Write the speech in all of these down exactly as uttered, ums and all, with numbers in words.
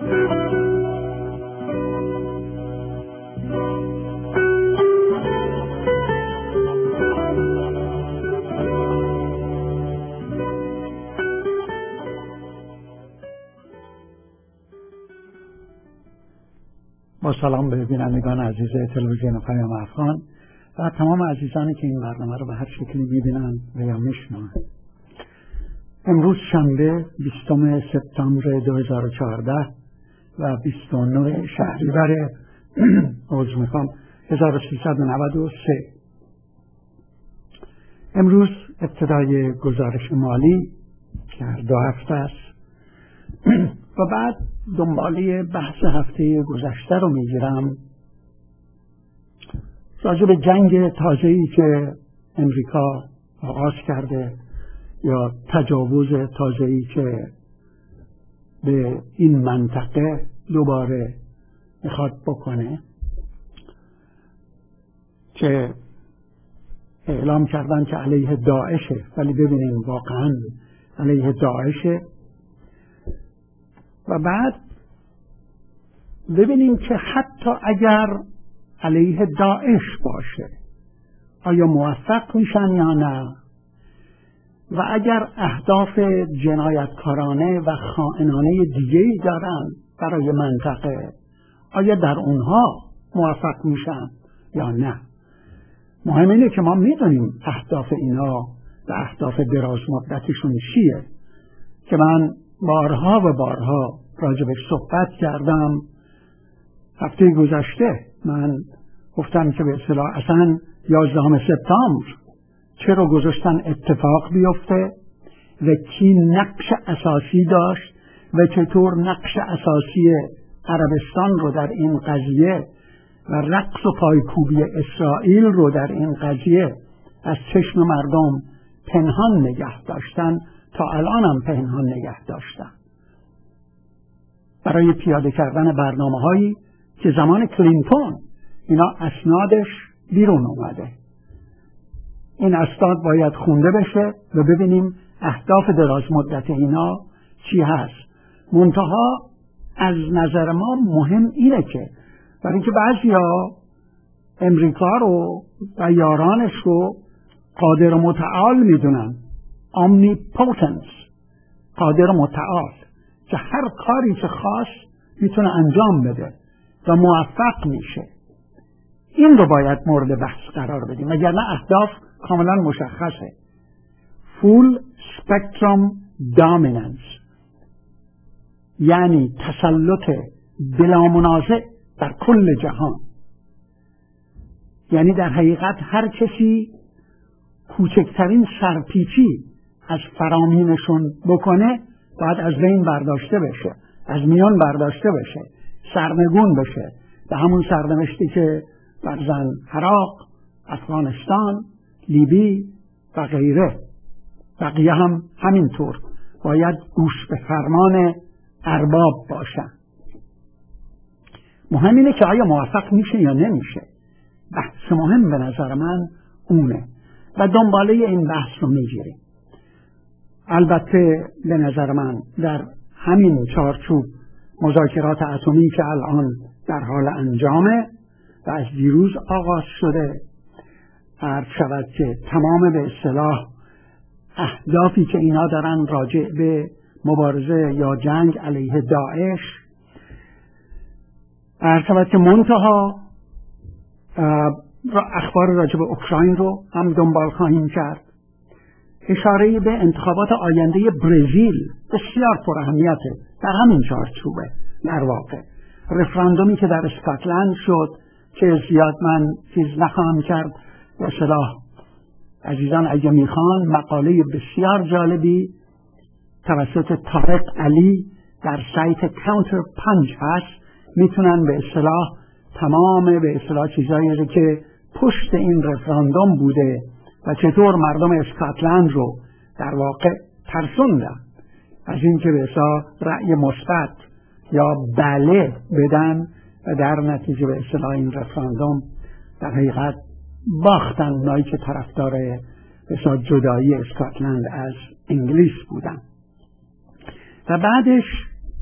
با سلام به بینندگان عزیز تلویزیون پیام افغان و تمام عزیزانی که این برنامه رو به هر شکلی میبینند و یا میشنوند. امروز شنبه بیستم سپتامبر دو هزار و چهارده و بیست و نه شهریور عذر میخوام هزار و سیصد و نود و سه. امروز ابتدای گزارش مالی که هر دو هفته است و بعد دنباله بحث هفته گذشته رو میگیرم راجع به جنگ تازه‌ای که امریکا آغاز کرده یا تجاوز تازه‌ای که به این منطقه دوباره میخواد بکنه که اعلام کردن که علیه داعشه، ولی ببینیم واقعا علیه داعشه و بعد ببینیم که حتی اگر علیه داعش باشه آیا موفق میشن یا نه، و اگر اهداف جنایتکارانه و خائنانه دیگه‌ای دارن برای منطقه آیا در اونها موفق میشن یا نه. مهم اینه که ما میدونیم اهداف اینا و اهداف دراز مدتشون چیه که من بارها و بارها راجبش صحبت کردم. هفته گذشته من گفتم که به اصطلاح اصلا یازدهم سپتامبر چرا گذاشتن اتفاق بیفته و کی نقش اساسی داشت و چطور نقش اساسی عربستان رو در این قضیه و رقص و پایکوبی اسرائیل رو در این قضیه از چشم مردم پنهان نگه داشتن، تا الان هم پنهان نگه داشتن برای پیاده کردن برنامه هایی که زمان کلینتون اینا اسنادش بیرون اومده. این اسناد باید خونده بشه و ببینیم اهداف دراز مدت اینا چی هست. منتها از نظر ما مهم اینه که برای اینکه بعضیا امریکا رو و یارانش رو قادر و متعال میدونن، omnipotence، قادر و متعال، که هر کاری که خواست میتونه انجام بده و موفق میشه. این رو باید مورد بحث قرار بدیم، وگرنه اهداف کاملا مشخصه. full spectrum dominance یعنی تسلط بلا منازع در کل جهان، یعنی در حقیقت هر کسی کوچکترین سرپیچی از فرامینشون بکنه باید از بین برداشته بشه، از میان برداشته بشه، سرنگون بشه. به همون سرنوشتی که برزن عراق، افغانستان، لیبی و غیره، بقیه هم همینطور باید گوش به فرمان ارباب باشن. مهم اینه که آیا موفق میشه یا نمیشه. بحث مهم به نظر من اونه و دنباله این بحث رو میگیریم. البته به نظر من در همین چارچوب مذاکرات اتمی که الان در حال انجامه و از دیروز آغاز شده، عرض شود که تمام به اصطلاح اهدافی که اینا دارن راجع به مبارزه یا جنگ علیه داعش، عرض شود که منتها اخبار راجع به اوکراین رو هم دنبال خواهیم کرد. اشاره به انتخابات آینده برزیل بسیار پر اهمیته در همین چارچوبه. در واقع رفراندومی که در اسکاتلند شد که زیاد من چیز نخواهم کرد، به اصطلاح عزیزان اگه میخوان مقاله بسیار جالبی توسط طارق علی در سایت کانتر پنج هست، میتونن به اصطلاح تمام به اصطلاح چیزایی که پشت این رفراندوم بوده و چطور مردم اسکاتلند رو در واقع ترسوندن از این که به اصطلاح رأی مثبت یا بله بدن و در نتیجه به اصطلاح این رفراندوم در حقیقت باختن اونایی که طرفدار به اصطلاح جدایی اسکاتلند از انگلیس بودن. و بعدش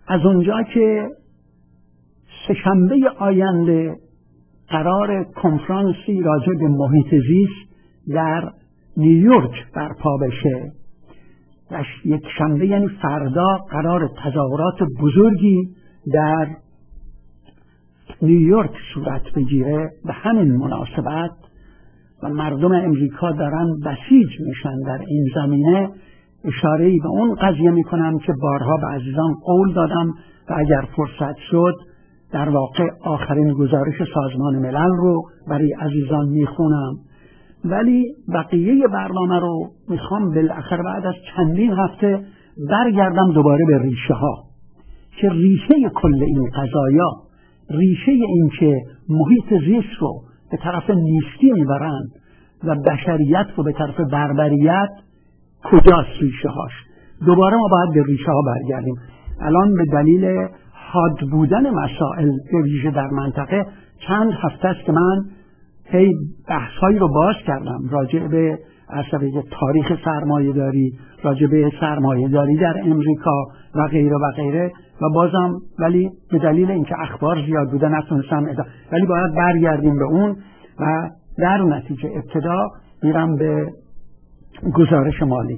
از اونجا که سه‌شنبه آینده قرار کنفرانسی راجع به محیط زیست در نیویورک برپا بشه، یک شنبه یعنی فردا قرار تظاهرات بزرگی در نیویورک صورت بگیره. به همین مناسبت و مردم امریکا دارن بسیج میشن در این زمینه، اشاره‌ای به اون قضیه میکنم که بارها به عزیزان قول دادم و اگر فرصت شد در واقع آخرین گزارش سازمان ملل رو برای عزیزان میخونم، ولی بقیه برنامه رو میخوام بالاخره بعد از چندین هفته برگردم دوباره به ریشه ها، که ریشه کل این قضایا، ریشه این که محیط زیست رو به طرف نیستی میبرند و بشریت رو به طرف بربریت، کجاست ریشه هاش. دوباره ما باید به ریشه ها برگردیم. الان به دلیل حاد بودن مسائل به ویژه در منطقه چند هفته است که من هی بحث‌هایی رو باز کردم راجع به اصلا تاریخ سرمایه داری، راجع به سرمایه داری در امریکا و غیره و غیره و بازم ولی به دلیل اینکه اخبار زیاد بوده نتونستم ادا. ولی باید برگردیم به اون و در نتیجه ابتدا میرم به گزارش مالی.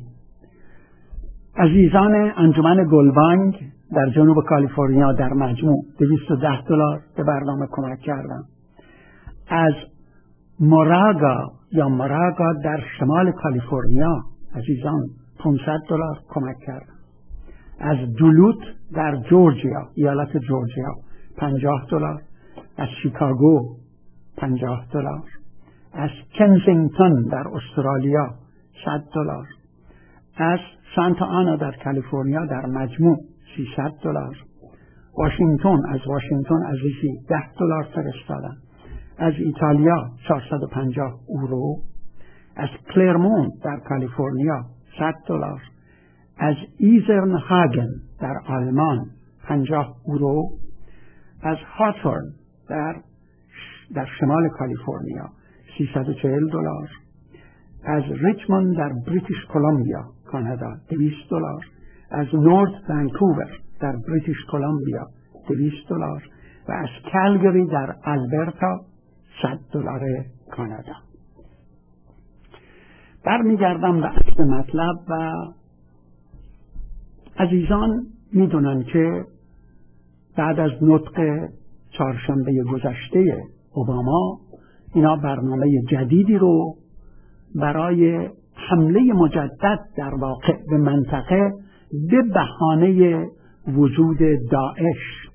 عزیزان انجمن گلبانگ در جنوب کالیفرنیا در مجموع دویست و ده دلار به برنامه کمک کردن. از موراگا یا موراگا در شمال کالیفرنیا عزیزان پانصد دلار کمک کردن. از دولوت در جورجیا، ایالت جورجیا پنجاه دلار. از شیکاگو پنجاه دلار. از کنزینگتون در استرالیا صد دلار. از سانتا آنا در کالیفرنیا در مجموع سیصد دلار. واشنگتن، از واشنگتن عزیزی ده دلار فرستادن. از ایتالیا چهارصد و پنجاه یورو. از کلرمونت در کالیفرنیا صد دلار. از ایزرن هاگن در آلمان پنجاه یورو. از هاتورن در در شمال کالیفرنیا سیصد و چهل دلار. از ریچموند در بریتیش کلمبیا کانادا دویست دلار. از نورت ونکوور در بریتیش کلمبیا دویست دلار و از کالگری در آلبرتا صد دلار کانادا. برمیگردم به اصل مطلب و عزیزان میدونن که بعد از نطق چهارشنبه گذشته اوباما اینا برنامه جدیدی رو برای حمله مجدد در واقع به منطقه به بهانه وجود داعش.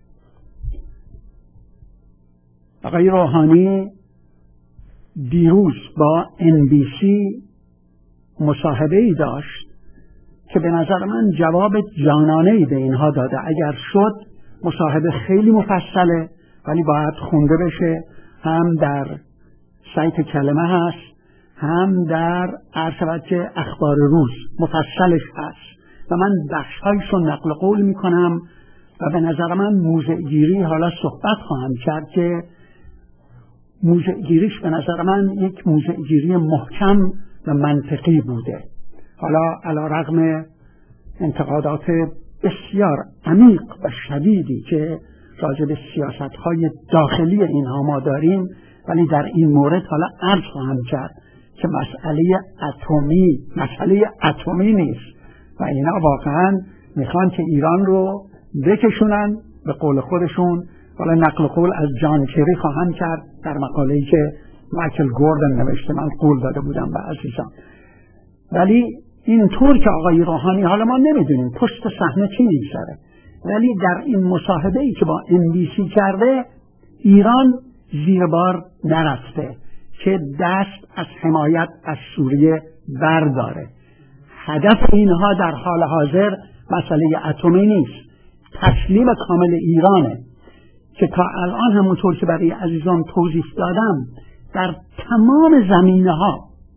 آقای روحانی دیروز با ان بی سی مصاحبه‌ای داشت که به نظر من جواب جانانه‌ای به اینها داده. اگر شد مصاحبه خیلی مفصله ولی باید خونده بشه، هم در سایت کلمه هست هم در عرشبت اخبار روز مفصلش هست و من بخش‌هایشون نقل قول میکنم و به نظر من موضع‌گیری حالا صحبت خواهم کرد که موضع‌گیریش به نظر من یک موضع‌گیری محکم و منطقی بوده. حالا علی رغم انتقادات بسیار عمیق و شدیدی که راجع به سیاست‌های داخلی اینها ما داریم، ولی در این مورد حالا عرض خواهم کرد که مسئله اتمی مسئله اتمی نیست و اینا واقعا میخوان که ایران رو بکشونن به قول خودشون. حالا نقل قول از جان کری خواهم کرد در مقاله‌ای که مایکل گوردن نوشته، من قول داده بودم به عزیزان. ولی اینطور که آقای روحانی، حالا ما نمیدونیم پشت صحنه چی میگذره، ولی در این مصاحبه‌ای که با ام بی سی کرده ایران زیر بار نرفته که دست از حمایت از سوریه برداره. هدف اینها در حال حاضر مسئله اتمی نیست، تسلیم کامل ایرانه که تا الان همونطور که برای عزیزان توضیح دادم در تمام زمینه‌ها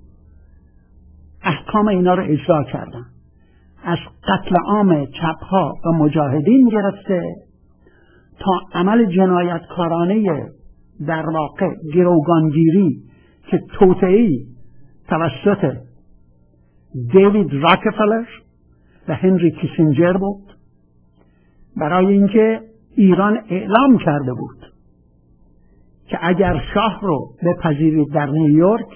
احکام اینا رو اجرا کردن، از قتل عام چپ‌ها و مجاهدین گرفته تا عمل جنایتکارانه در واقع گروگانگیری که توطئه‌ای توسط دیوید راکفلر و هنری کیسینجر بود برای اینکه ایران اعلام کرده بود که اگر شاه رو بپذیرید در نیویورک،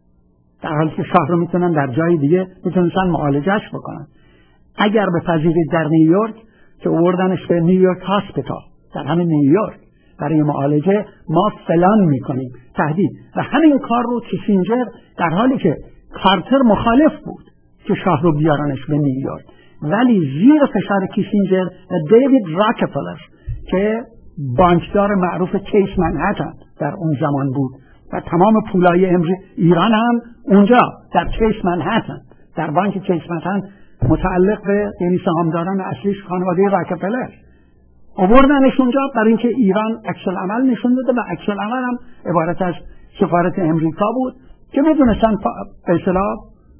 در حالی که شاه رو میتونن در جای دیگه میتونن معالجهش بکنن، اگر بپذیرید در نیویورک، که آوردنش به نیویورک هاسپیتال در همین نیویورک برای معالجه، ما فلان میکنیم، تهدید. و همین کار رو کیسینجر در حالی که کارتر مخالف بود که شاه رو بیارنش به نیویورک، ولی زیر فشار کیسینجر و دیوید راکفلر که بانکدار معروف کیس منهتن در اون زمان بود و تمام پولای امری ایران هم اونجا در کیس منهتن، در بانک کیس منهتن، متعلق به یعنی سهامداران اصلیش خانواده راکفلر، آوردنش اونجا برای اینکه ایران عکس العمل نشون داده و عکس العمل هم عبارت از سفارت امریکا بود که میدونستن به اصطلاح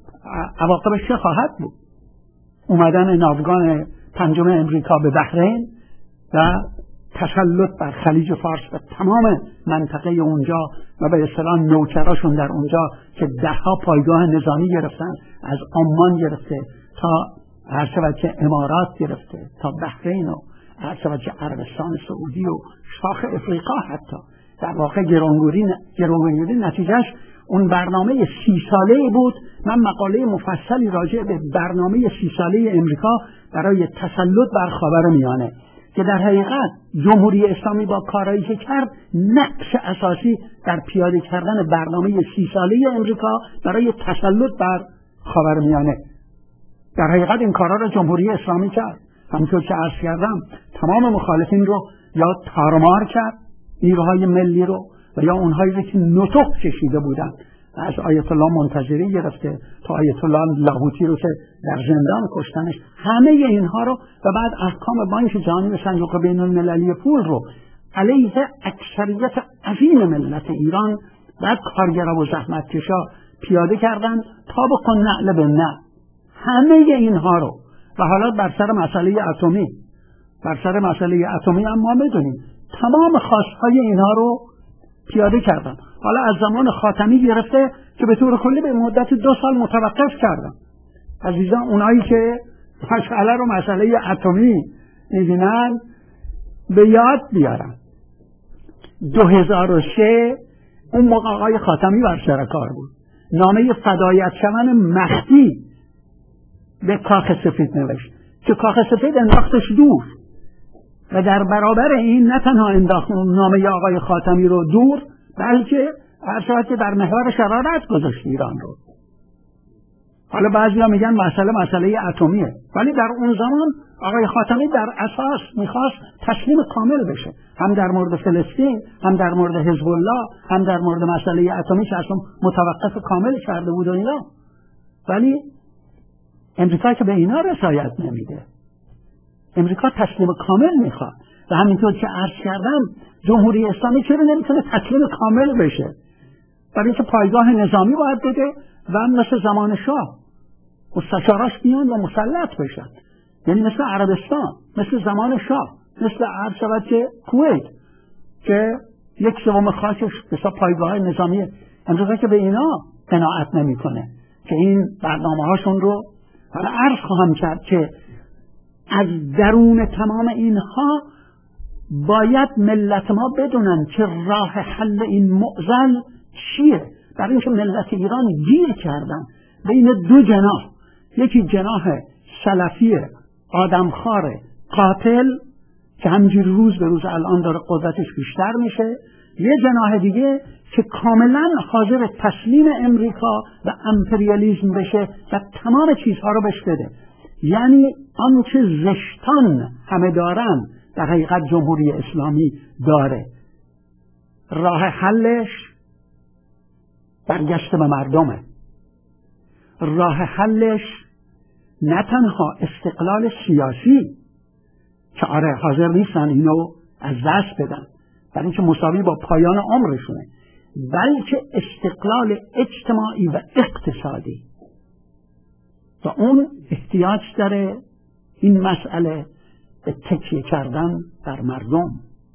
عواقبش چه خواهد بود. اومدن ناوگان پنجم امریکا به بحرین و تسلط بر خلیج فارس و تمام منطقه اونجا و به اصطلاح نوکراشون در اونجا که ده ها پایگاه نظامی گرفتن، از عمان گرفته تا هر شود که امارات گرفته تا بحرین و هر شود که عربستان سعودی و شاخ افریقا، حتی در واقع گرانگوری گرانگوری نتیجهش اون برنامه سی ساله بود. من مقاله مفصلی راجع به برنامه سی ساله امریکا برای تسلط بر خاورمیانه که در حقیقت جمهوری اسلامی با کارایی که کرد نقش اساسی در پیاده کردن برنامه سی ساله امریکا برای تسلط بر خاورمیانه. در حقیقت این کارا را جمهوری اسلامی کرد، همونطور که عرض کردم تمام مخالفین رو یا تارمار کرد، نیروهای ملی رو، و یا اونهایی که نطق کشیده بودن از آیت الله منتظری گرفته تا آیت الله لاهوتی رو که در زندان کشتنش، همه اینها رو و بعد احکام بانک جهانی و صندوق بین المللی پول رو علیه اکثریت عظیم ملت ایران و کارگرا و زحمتکشا پیاده کردن تا بکن نعل به نه. همه اینها رو و حالا بر سر مسئله اتمی بر سر مسئله اتمی هم ما میدونیم تمام خواستهای اینها رو پیاده کردن. حالا از زمان خاتمی گرفته که به طور کلی به مدت دو سال متوقف کردن. عزیزان اونایی که مسئله رو مسئله اتمی میبینن به یاد بیارن. دو هزار و سه اون موقع آقای خاتمی بر سر کار بود، نامه فدایت شدن مهدی به کاخ سفید نوشت که کاخ سفید انداختش دور و در برابر این نه تنها انداخت نامه آقای خاتمی رو دور، بلکه هر شاید که در محور شرارت گذاشت ایران رو. حالا بعضی ها میگن مسئله مسئله اتمیه، ولی در اون زمان آقای خاتمی در اساس میخواست تسلیم کامل بشه، هم در مورد فلسطین، هم در مورد حزب الله، هم در مورد مسئله اتمی که اصلا متوقف کامل کرده بود و اینا. ولی امریکا که به اینا رسایت نمیده، امریکا تسلیم کامل میخواد و همینطور که عرض کردم جمهوری اسلامی چرا نمیتونه تسلیم کامل بشه؟ برای اینکه پایگاه نظامی باید بده و مثل زمان شاه مستشاراش بیان و مسلط بشن، یعنی مثل عربستان، مثل زمان شاه، مثل عرض شود که کویت که یک سوم خاکش مثل پایگاه نظامی. امریکا که به اینا قناعت نمیکنه که این برنامه هاشون رو حالا عرض خواهم کرد که از درون تمام اینها باید ملت ما بدونن که راه حل این معضل چیه. برای اینکه ملت ایران گیر کردن بین دو جناح، یکی جناح سلفی آدمخوار قاتل که همینجوری روز به روز الان داره قدرتش بیشتر میشه، یه جناح دیگه که کاملا حاضر تسلیم امریکا و امپریالیسم بشه و تمام چیزها رو بهش بده. یعنی آنچه زشتان همه دارن در حقیقت جمهوری اسلامی داره. راه حلش برگشت به مردمه. راه حلش نه تنها استقلال سیاسی که آره حاضر نیستن اینو از دست بدن برای اینکه مساوی با پایان عمرشونه، بلکه استقلال اجتماعی و اقتصادی و اون احتیاج داره این مسئله به تکیه کردن در مردم.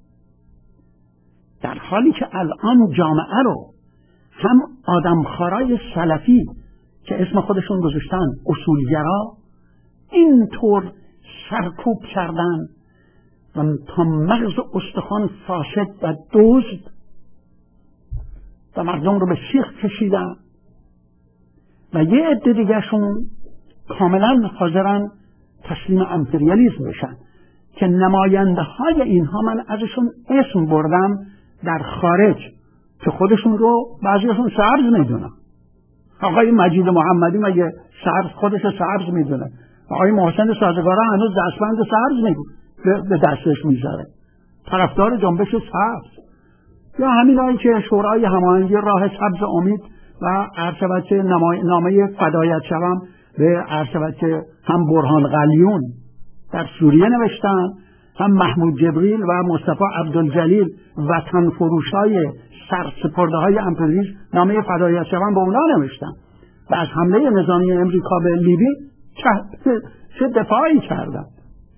در حالی که الان جامعه رو هم آدمخوارای سلفی که اسم خودشون گذاشتن اصولگرا اینطور سرکوب کردن و تا مغز استخوان فاسد و دزد و مردم رو به سیخ کشیدن و یه عده دیگرشون کاملا حاضرن تسلیم امپریالیسم بشن که نماینده های اینها من ازشون اسم بردم در خارج که خودشون رو بعضیشون سرز میدونن. آقای مجید محمدی مگه سرز خودش سرز میدونه؟ آقای محسن سازگارا هنوز دستبند سرز میگه به دستش میذاره، طرفدار جنبش سبز. یا همین هایی که شورای هماهنگی راه سبز امید و عرض که نامه فدایت شوم به عرض که هم برهان قلیون در سوریه نوشتن، هم محمود جبریل و مصطفی عبدالجلیل وطن فروشای سرسپرده های امپریالیسم نامه فدایت شوم به اونا نوشتن و از حمله نظامی امریکا به لیبی چه دفاعی کردن.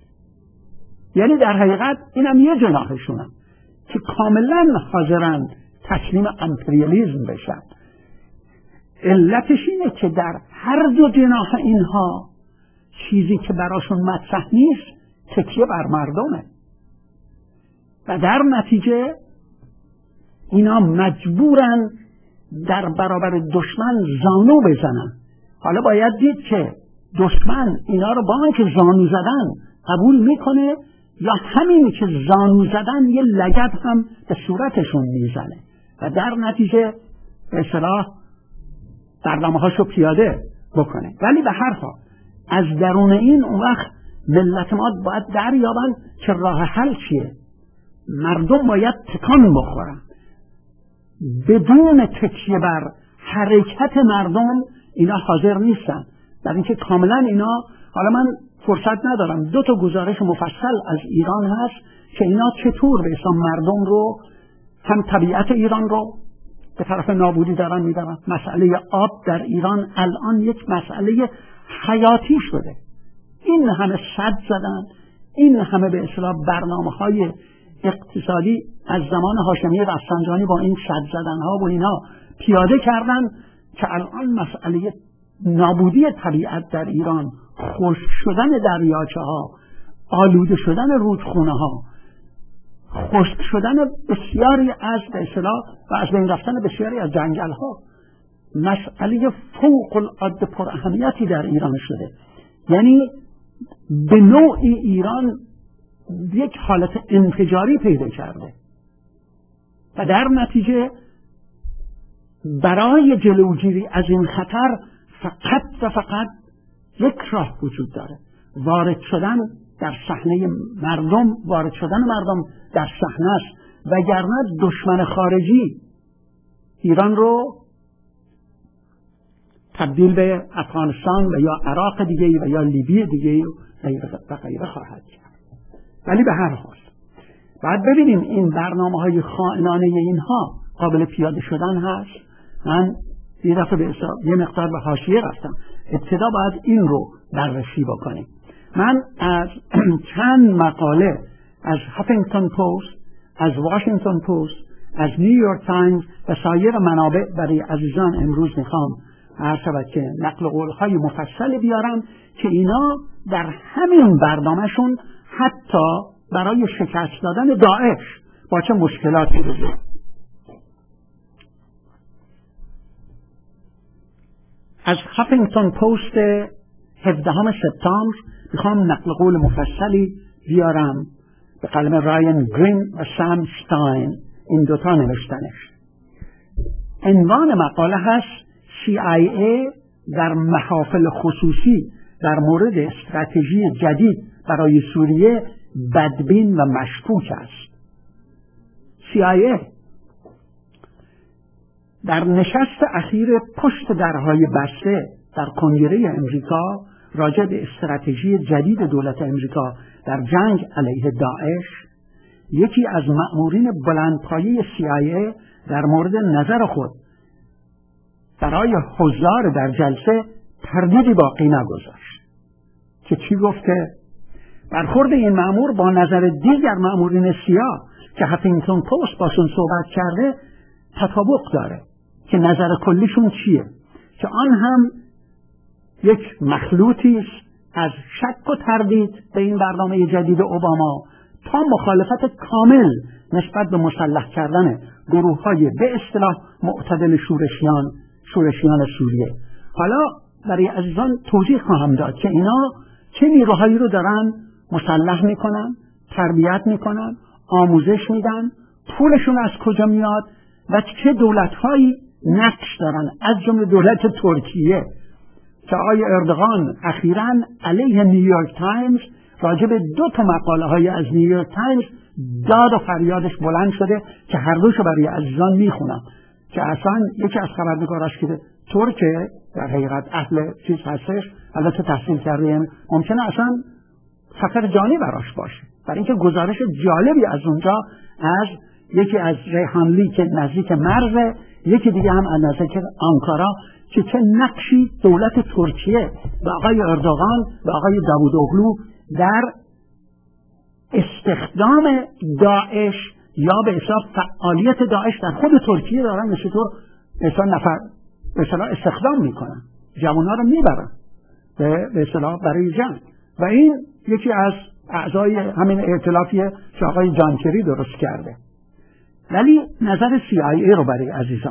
یعنی در حقیقت اینم یه جناحشونن که کاملا حاضرن تسلیم امپریالیسم بشن. علتش اینه که در هر دو جناح اینها چیزی که براشون مطرح نیست تکیه بر مردمه و در نتیجه اینا مجبورن در برابر دشمن زانو بزنن. حالا باید دید که دشمن اینا رو با اینکه زانو زدن قبول میکنه یا همین که زانو زدن یه لگد هم به صورتشون میزنه و در نتیجه به اصطلاح برنامه هاشو پیاده بکنه. ولی به هر حال از درون این اون وقت ملت ما باید دریابن که راه حل چیه. مردم باید تکان بخورن. بدون تکیه بر حرکت مردم اینا حاضر نیستن. در اینکه کاملا اینا، حالا من فرصت ندارم، دو تا گزارش مفصل از ایران هست که اینا چطور به اسم مردم رو، هم طبیعت ایران رو به طرف نابودی دارن میبرن. مسئله آب در ایران الان یک مسئله حیاتی شده. این همه سد زدن، این همه به اصطلاح برنامه‌های اقتصادی از زمان هاشمی رفسنجانی با این سد زدن‌ها و اینا پیاده کردن که الان مسئله نابودی طبیعت در ایران، خشک شدن دریاچه‌ها، آلوده شدن رودخونه‌ها، خشک شدن بسیاری از به اصطلاح و از بین رفتن بسیاری از جنگل‌ها مسئله فوق العاده پر اهمیتی در ایران شده. یعنی به نوعی ایران یک حالت انفجاری پیدا کرده و در نتیجه برای جلوگیری از این خطر فقط و فقط یک راه وجود داره: وارد شدن در صحنه مردم، وارد شدن مردم در صحنه است. وگرنه دشمن خارجی ایران رو تبدیل به افغانستان و یا عراق دیگه و یا لیبی دیگه و غیره خواهد کرد. ولی به هر حال بعد ببینیم این برنامه های خائنانه اینها قابل پیاده شدن هست. من یه دفعه به یه مقدار به حاشیه رفتم. ابتدا باید این رو بررسی بکنیم. من از چند مقاله از هافینگتون پست، از واشنگتن پست، از نیویورک تایمز و سایر منابع برای عزیزان امروز میخوام هر شود که نقل قولهای مفصل بیارم که اینا در همین برنامهشون حتی برای شکست دادن داعش با چه مشکلاتی رو داره. از هافینگتون پست هفدهم سپتامبر میخوام نقل قول مفصلی بیارم به قلم رایان گرین و سام شتاین، این دوتا نوشتنش. عنوان مقاله هست سی آی ای در محافل خصوصی در مورد استراتژی جدید برای سوریه بدبین و مشکوک است. سی آی ای در نشست اخیر پشت درهای بسته در کنگره امریکا راجع به استراتژی جدید دولت امریکا در جنگ علیه داعش، یکی از مأمورین بلندپایه سی آی ای در مورد نظر خود برای حضار در جلسه تردیدی باقی نگذاشت که چی گفته؟ برخورد این مأمور با نظر دیگر مأمورین سیاه که هافینگتون پست باشون صحبت کرده تطابق داره که نظر کلیشون چیه؟ که آن هم یک مخلوطی است از شک و تردید به این برنامه جدید اوباما، تا مخالفت کامل نسبت به مسلح کردن گروه های به اصطلاح معتدل شورشیان شورشیان سوریه. حالا برای عزیزان توضیح خواهم داد که اینا چه نیروهایی رو دارن مسلح میکنن، تربیت میکنن، آموزش میدن، پولشون از کجا میاد و چه دولت‌هایی نقش دارن، از جمله دولت ترکیه که آقای اردوغان اخیراً علیه نیویورک تایمز راجع به دو تا مقاله های از نیویورک تایمز داد و فریادش بلند شده که هر دوشو برای عزیزان میخونم که اصلا یکی از خبرنگاراش که ترکه در حقیقت اهل چیز هستش، البته تحصیل کرده، ممکنه اصلا سفر جانی براش باشه، برای اینکه گزارش جالبی از اونجا از یکی از ریحانلی که نزدیک مرزه، یکی دیگه هم از نزدیک آنکارا که چه نقشی دولت ترکیه و آقای اردوغان و آقای داوودوغلو در استخدام داعش یا به حساب فعالیت داعش در خود ترکیه دارن مثل طور مثلا نفر به اصطلاح استخدام میکنن، جوانها رو میبرن به اصطلاح برای جنگ. و این یکی از اعضای همین ائتلافیه که آقای جان کری درست کرده. ولی نظر سی آی ای رو برای عزیزان،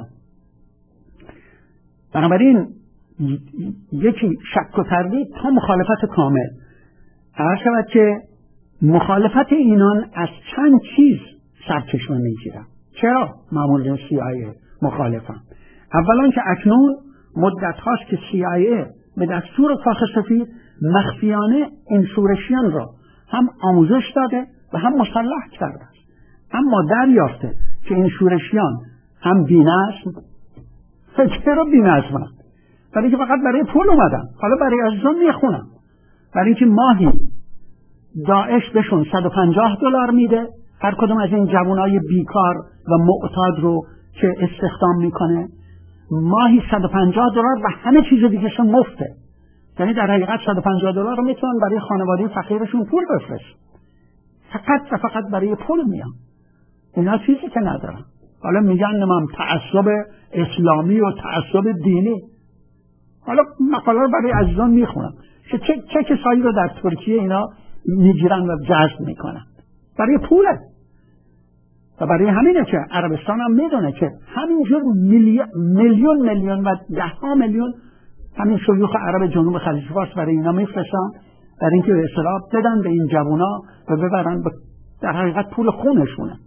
بنابراین یکی شک و تردید تا مخالفت کامل. عرض شود که مخالفت اینان از چند چیز سرچشمه میگیرن. چرا معمولا سی آی ای مخالفن؟ اولا که اکنون مدت هاست که سی آی ای به دستور کاخ سفید مخفیانه این شورشیان را هم آموزش داده و هم مسلح کرده است، اما دریافته که این شورشیان هم بی‌نظم، چرا بی‌نظمن؟ برای که فقط برای پول اومدن. حالا برای عزیزان میخونم، برای اینکه ماهی داعش بهشون صد و پنجاه دلار میده، هر کدوم از این جوانای بیکار و معتاد رو که استخدام میکنه ماهی صد و پنجاه دلار و همه چیز دیگه شون مفته. یعنی در حقیقت صد و پنجاه دلار رو میتونن برای خانواده فقیرشون پول بفرست، فقط و فقط برای پول میان. اینا چیزی که ندارن. حالا میگن نمام تعصب اسلامی و تعصب دینی. حالا مقاله رو برای عزیزان میخونم که چه, چه کسایی رو در ترکیه اینا میگیرن و جذب میکنن برای پوله. و برای همینه که عربستان هم میدونه که همینجور میلیون میلیون میلیون و ده ها میلیون همین شیوخ عرب جنوب خلیج فارس برای اینا میفرستن، برای اینکه به اصطلاح بدن به این جوونا و ببرن در حقیقت پول خونشونه.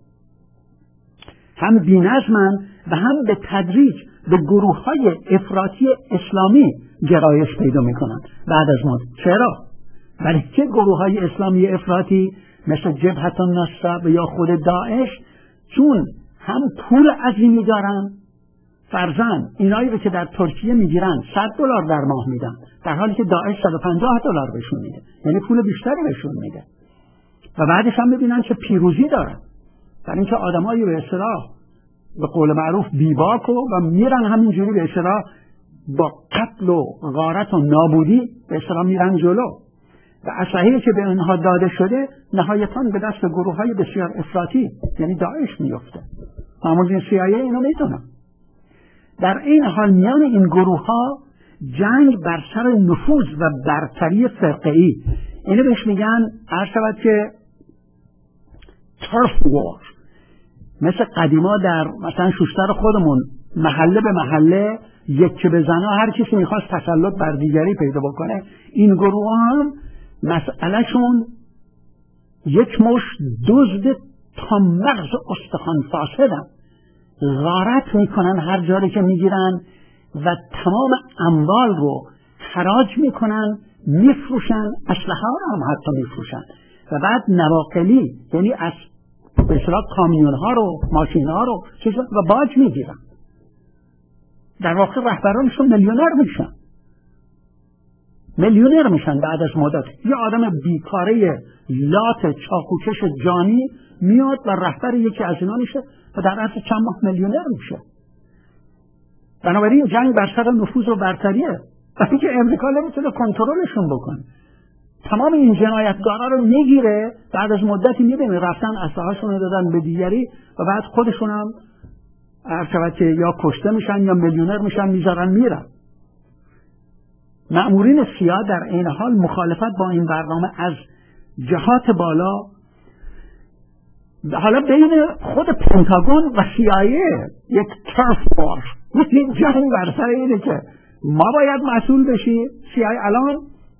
هم بی‌نظمن و هم به تدریج به گروه های افراطی اسلامی گرایش پیدا میکنن بعد از مدت. چرا؟ برای که گروه های اسلامی افراطی مثل جبهت النصره و یا خود داعش چون هم پول عظیمی دارن، فرضاً اینایی رو که در ترکیه میگیرن صد دلار در ماه میدن، در حالی که داعش صد و پنجاه دلار بهشون میده، یعنی پول بیشتری بهشون میده. و بعدش هم ببینن که پیروزی دارن، برای اینکه آدمایی به اصطلاح به قول معروف بیباکو و میرن همینجوری به اصطلاح با قتل و غارت و نابودی به اصطلاح میرن جلو و اسلحه‌ای که به اونها داده شده نهایتاً به دست گروه‌های بسیار افراطی یعنی داعش میفته. معمولاً سی آی ای اینو میدونن. در این حال میان این گروه‌ها جنگ بر سر نفوذ و برتری فرقه‌ای، اینو بهش میگن عرض شود که turf war. مثل قدیما در مثلا شوشتر خودمون محله به محله یکی بزنه، هر کسی میخواست تسلط بر دیگری پیدا بکنه. این گروه هم مسئلهشون یک مش دزد تا مغز استخوان فاسدن، غارت میکنن هر جایی که میگیرن و تمام اموال رو خراج میکنن، میفروشن، اسلحه ها رو هم حتی میفروشن و بعد نواقلی یعنی از به اصطلاح کامیون ها رو، ماشین ها رو و باج میگیرن. در واقع رهبرانشون میلیونر میشن میلیونر میشن بعد از مدت. یه آدم بیکاره لات چاقوکش جانی میاد و رهبر یکی از اینا میشه و در عرض چند ماه میلیونر میشه. بنابراین جنگ بر سر نفوذ و برتریه، وقتی که امریکا نمیتونه کنترلشون بکنه. تمام این جنایتکارا رو میگیره، بعد از مدتی میبینه رفتن اسلحه‌شون رو دادن به دیگری و بعد خودشون هم هر شود که یا کشته میشن یا میلیونر میشن، میذارن میرن. مأمورین سیاه در این حال مخالفت با این برنامه از جهات بالا حالا بین خود پنتاگون و سی آی ای یک ترف وار، یک جنگ بر سر اینه که ما باید مسئول بشیم. سی آی ای الان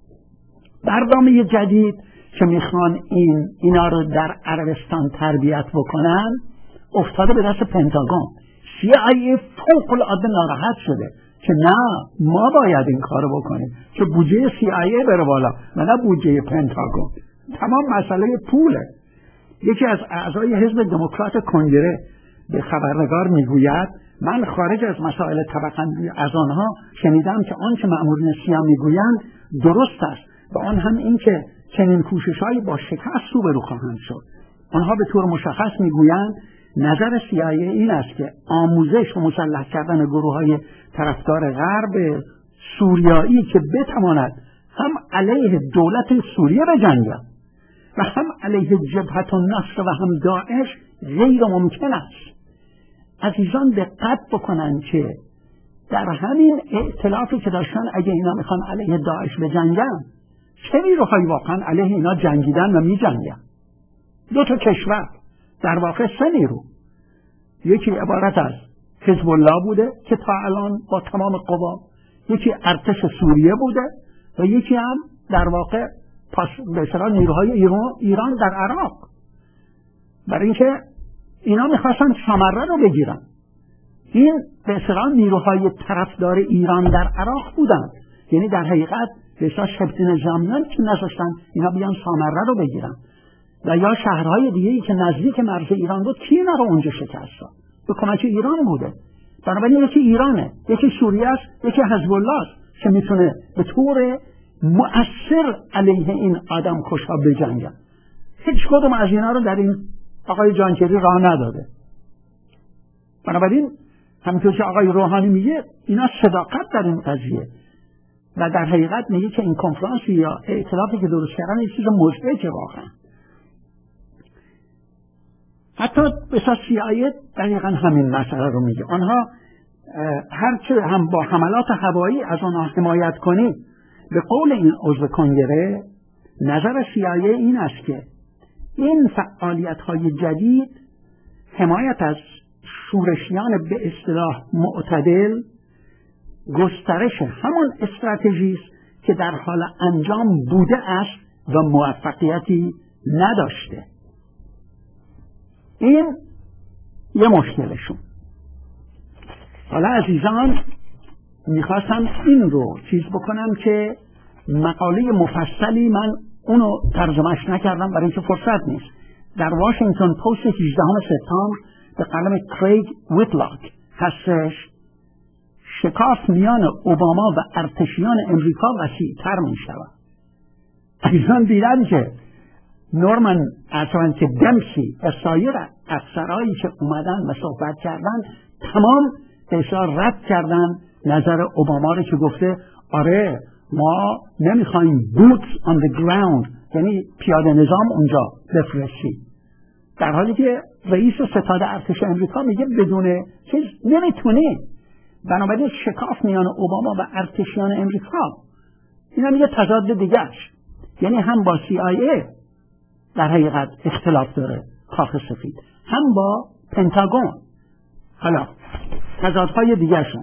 برنامه جدید که میخوان این اینا رو در عربستان تربیت بکنن افتاده به دست پنتاگون. سی آی ای فوق العاده ناراحت شده که نه ما باید این کارو بکنیم که بودجه سی آی ای بره بالا و نه بودجه پنتاگون. تمام مسئله پوله. یکی از اعضای حزب دموکرات کنگره به خبرنگار میگوید من خارج از مسائل طبقه‌بندی از آنها شنیدم که آنچه مأمورین سیا میگویند درست است و آن هم این که چنین کوشش‌هایی با شکست روبرو خواهند شد. آنها به طور مشخص میگویند نظر سی آی ای این است که آموزش و مسلح کردن گروه‌های طرفدار غرب سوریایی که بتواند هم علیه دولت سوریه بجنگد و هم علیه جبهة النصر و هم داعش غیر ممکن است. عزیزان دقت بکنن که در همین ائتلافی که داشتن اگه اینا میخوان علیه داعش بجنگن چه نیروهایی واقعا علیه اینا جنگیدن و میجنگن؟ دو تا کشور، در واقع سه نیرو. یکی عبارت از حزب الله بوده که تا الان با تمام قوا، یکی ارتش سوریه بوده و یکی هم در واقع به اصطلاح نیروهای ایران, ایران در عراق. برای اینکه اینا میخواستن سامره رو بگیرن. این به اصطلاح نیروهای طرفدار ایران در عراق بودن، یعنی در حقیقت به اصطلاح شبه نظامیان که نذاشتن اینا بیان سامره رو بگیرن و یا شهرهای دیگه‌ای که نزدیک مرز ایران بود کی اینا رو اونجا شکست داد؟ به کمک ایران بوده. بنابراین یکی ایرانه، یکی سوریه است، یکی حزب الله است که میتونه به طور مؤثر علیه این آدم کشها بجنگن. هیچ کدوم از اینا رو در این آقای جانکری راه نداده. بنابراین همینطور که آقای روحانی میگه اینا صداقت در این قضیه و در حقیقت میگه که این کنفرانسی یا ائتلافی که درست کردن یک چیز مزعجه واقعا. حتی بسیار سی آی ای دقیقا همین مسئله رو میگه. آنها هرچه هم با حملات هوایی از آنها حمایت کنی، به قول این عضو کنگره نظر سی آی ای این است که این فعالیت های جدید حمایت از شورشیان به اصطلاح معتدل گسترش همون استراتژی است که در حال انجام بوده است و موفقیتی نداشته. این یه مشکلشون. حالا عزیزان میخواستم این رو چیز بکنم که مقاله مفصلی من اونو ترجمهش نکردم برای اینکه فرصت نیست. در واشنگتن پست هجدهم سپتامبر به قلم کریگ ویتلاک هستش. شکاف میان اوباما و ارتشیان امریکا وسیع‌تر می شود. عزیزان دیدن که نورمن اصلا که دمسی و سایر افسرهایی که اومدن و صحبت کردن تمام اشار رد کردن نظر اوباما رو که گفته آره ما نمیخوایم boots on the ground، یعنی پیاده نظام اونجا بفرستیم، در حالی که رئیس ستاد ارتش امریکا میگه بدون چیز نمیتونه. بنابراین شکاف میان اوباما و ارتشیان امریکا اینا میگه تضاد دیگرش، یعنی هم با سی آی ای در حقیقت اختلاف داره کاخ سفید، هم با پنتاگون. حالا تضادهای دیگرشون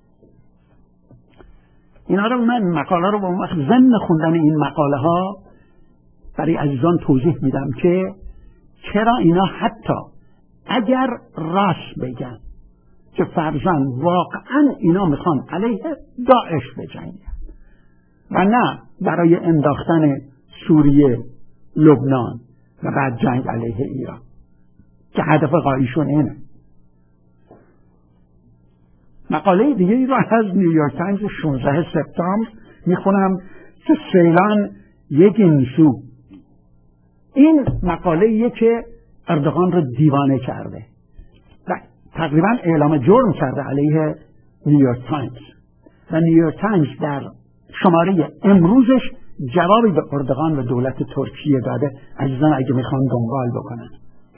اینا رو من مقاله رو با اون وقت ضمن خوندن این مقاله ها برای عزیزان توضیح میدم که چرا اینا حتی اگر راست بگن که فرضاً واقعاً اینا میخوان علیه داعش بجنگن و نه برای انداختن سوریه، لبنان و بعد جنگ علیه ایران که هدف قایشون اینه. مقاله دیگه ای را از نیویورک تایمز شانزدهم سپتامبر میخونم که سیلان یک نیسو. این مقاله ایه که اردوغان رو دیوانه کرده و تقریبا اعلام جرم کرده علیه نیویورک تایمز و نیویورک تایمز در شماره امروزش جوابی به اردوغان و دولت ترکیه داده. عزیزان اگه میخوان دنبال بکنن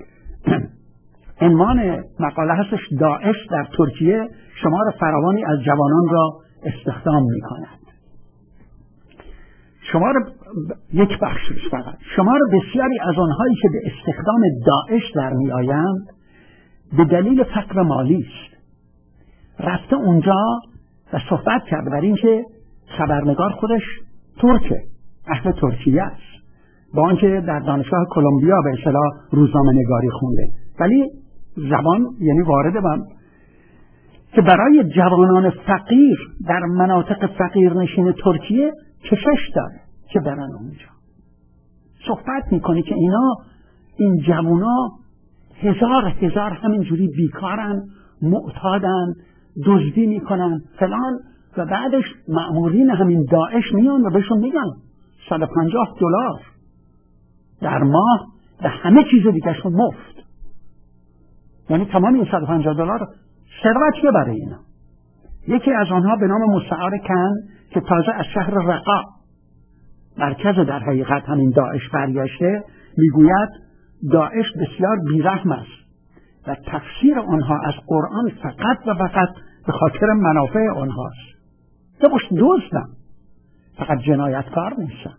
عنوان مقاله هستش داعش در ترکیه شمار فراوانی از جوانان را استخدام می کند. شمار یک بخشش فقط شمار بسیاری از آنهایی که به استخدام داعش در می آیند به دلیل فقر مالی است. رفته اونجا و صحبت کرده بر این که خبرنگار خودش ترکه، اهل ترکیه است، با آنکه در دانشگاه کلمبیا به اصطلاح روزنامه نگاری خونده، ولی زبان یعنی وارد بم که برای جوانان فقیر در مناطق فقیر نشین ترکیه کشش داره که برن اونجا. صحبت میکنی که اینا این جوانا هزار هزار همینجوری بیکارن، معتادن، دزدی میکنن فلان، و بعدش مأمورین همین داعش میان و بهشون میگن صد و پنجاه دلار در ماه و همه چیز دیگهشون مفت. یعنی تمام این صد و پنجاه دلار ثروت برای اینا. یکی از آنها به نام مستعار کن که تازه از شهر رقا، مرکز در حقیقت همین داعش برگشته، میگوید داعش بسیار بیرحم است و تفسیر آنها از قرآن فقط و فقط به خاطر منافع آنهاست. داشت دزدن، فقط جنایتکار نیستن.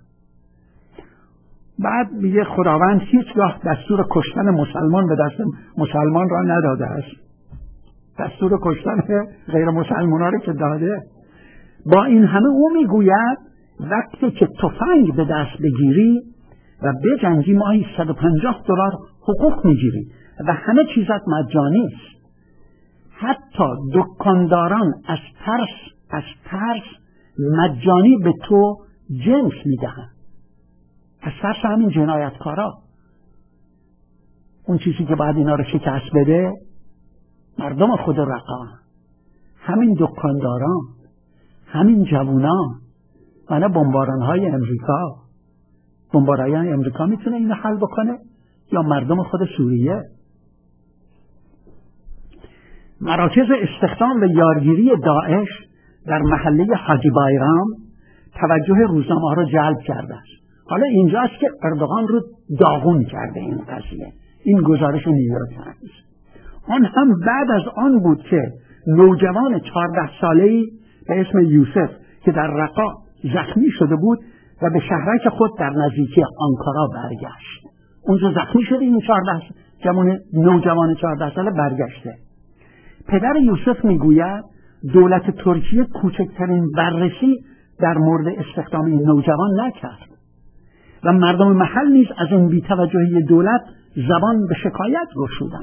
بعد میگه خداوند هیچگاه دستور کشتن مسلمان به دست مسلمان را نداده است، دستور کشتن غیر مسلمان را که داده. با این همه او میگوید وقتی که تفنگ به دست بگیری و بجنگی ماهی صد و پنجاه دلار حقوق میگیری و همه چیزت مجانی است. حتی دکانداران از ترس از ترس مجانی به تو جنس میدهند، از ترس همین جنایتکارا. اون چیزی که بعد اینا رو شکست بده مردم خود رقا، همین دکانداران، همین جوانان. من بمباران های امریکا، بمباران امریکا میتونه اینو حل بکنه یا مردم خود سوریه؟ مراکز استخدام و یارگیری داعش در محله حاجی بایرام توجه روزنامه‌ها را جلب کرده است. حالا اینجاست که اردوغان رو داغون کرده این قضیه. این گزارش نیویورک تایمز. آن هم بعد از آن بود که نوجوان چهارده ساله‌ای به اسم یوسف که در رقا زخمی شده بود و به شهرک خود در نزدیکی آنکارا برگشت. اونجا زخمی شده این چهارده جوان نوجوان چهارده ساله برگشته. پدر یوسف میگوید دولت ترکیه کوچکترین بررسی در مورد استخدام این نوجوان نکرد و مردم محل نیز از این بی‌توجهی دولت زبان به شکایت گشودند.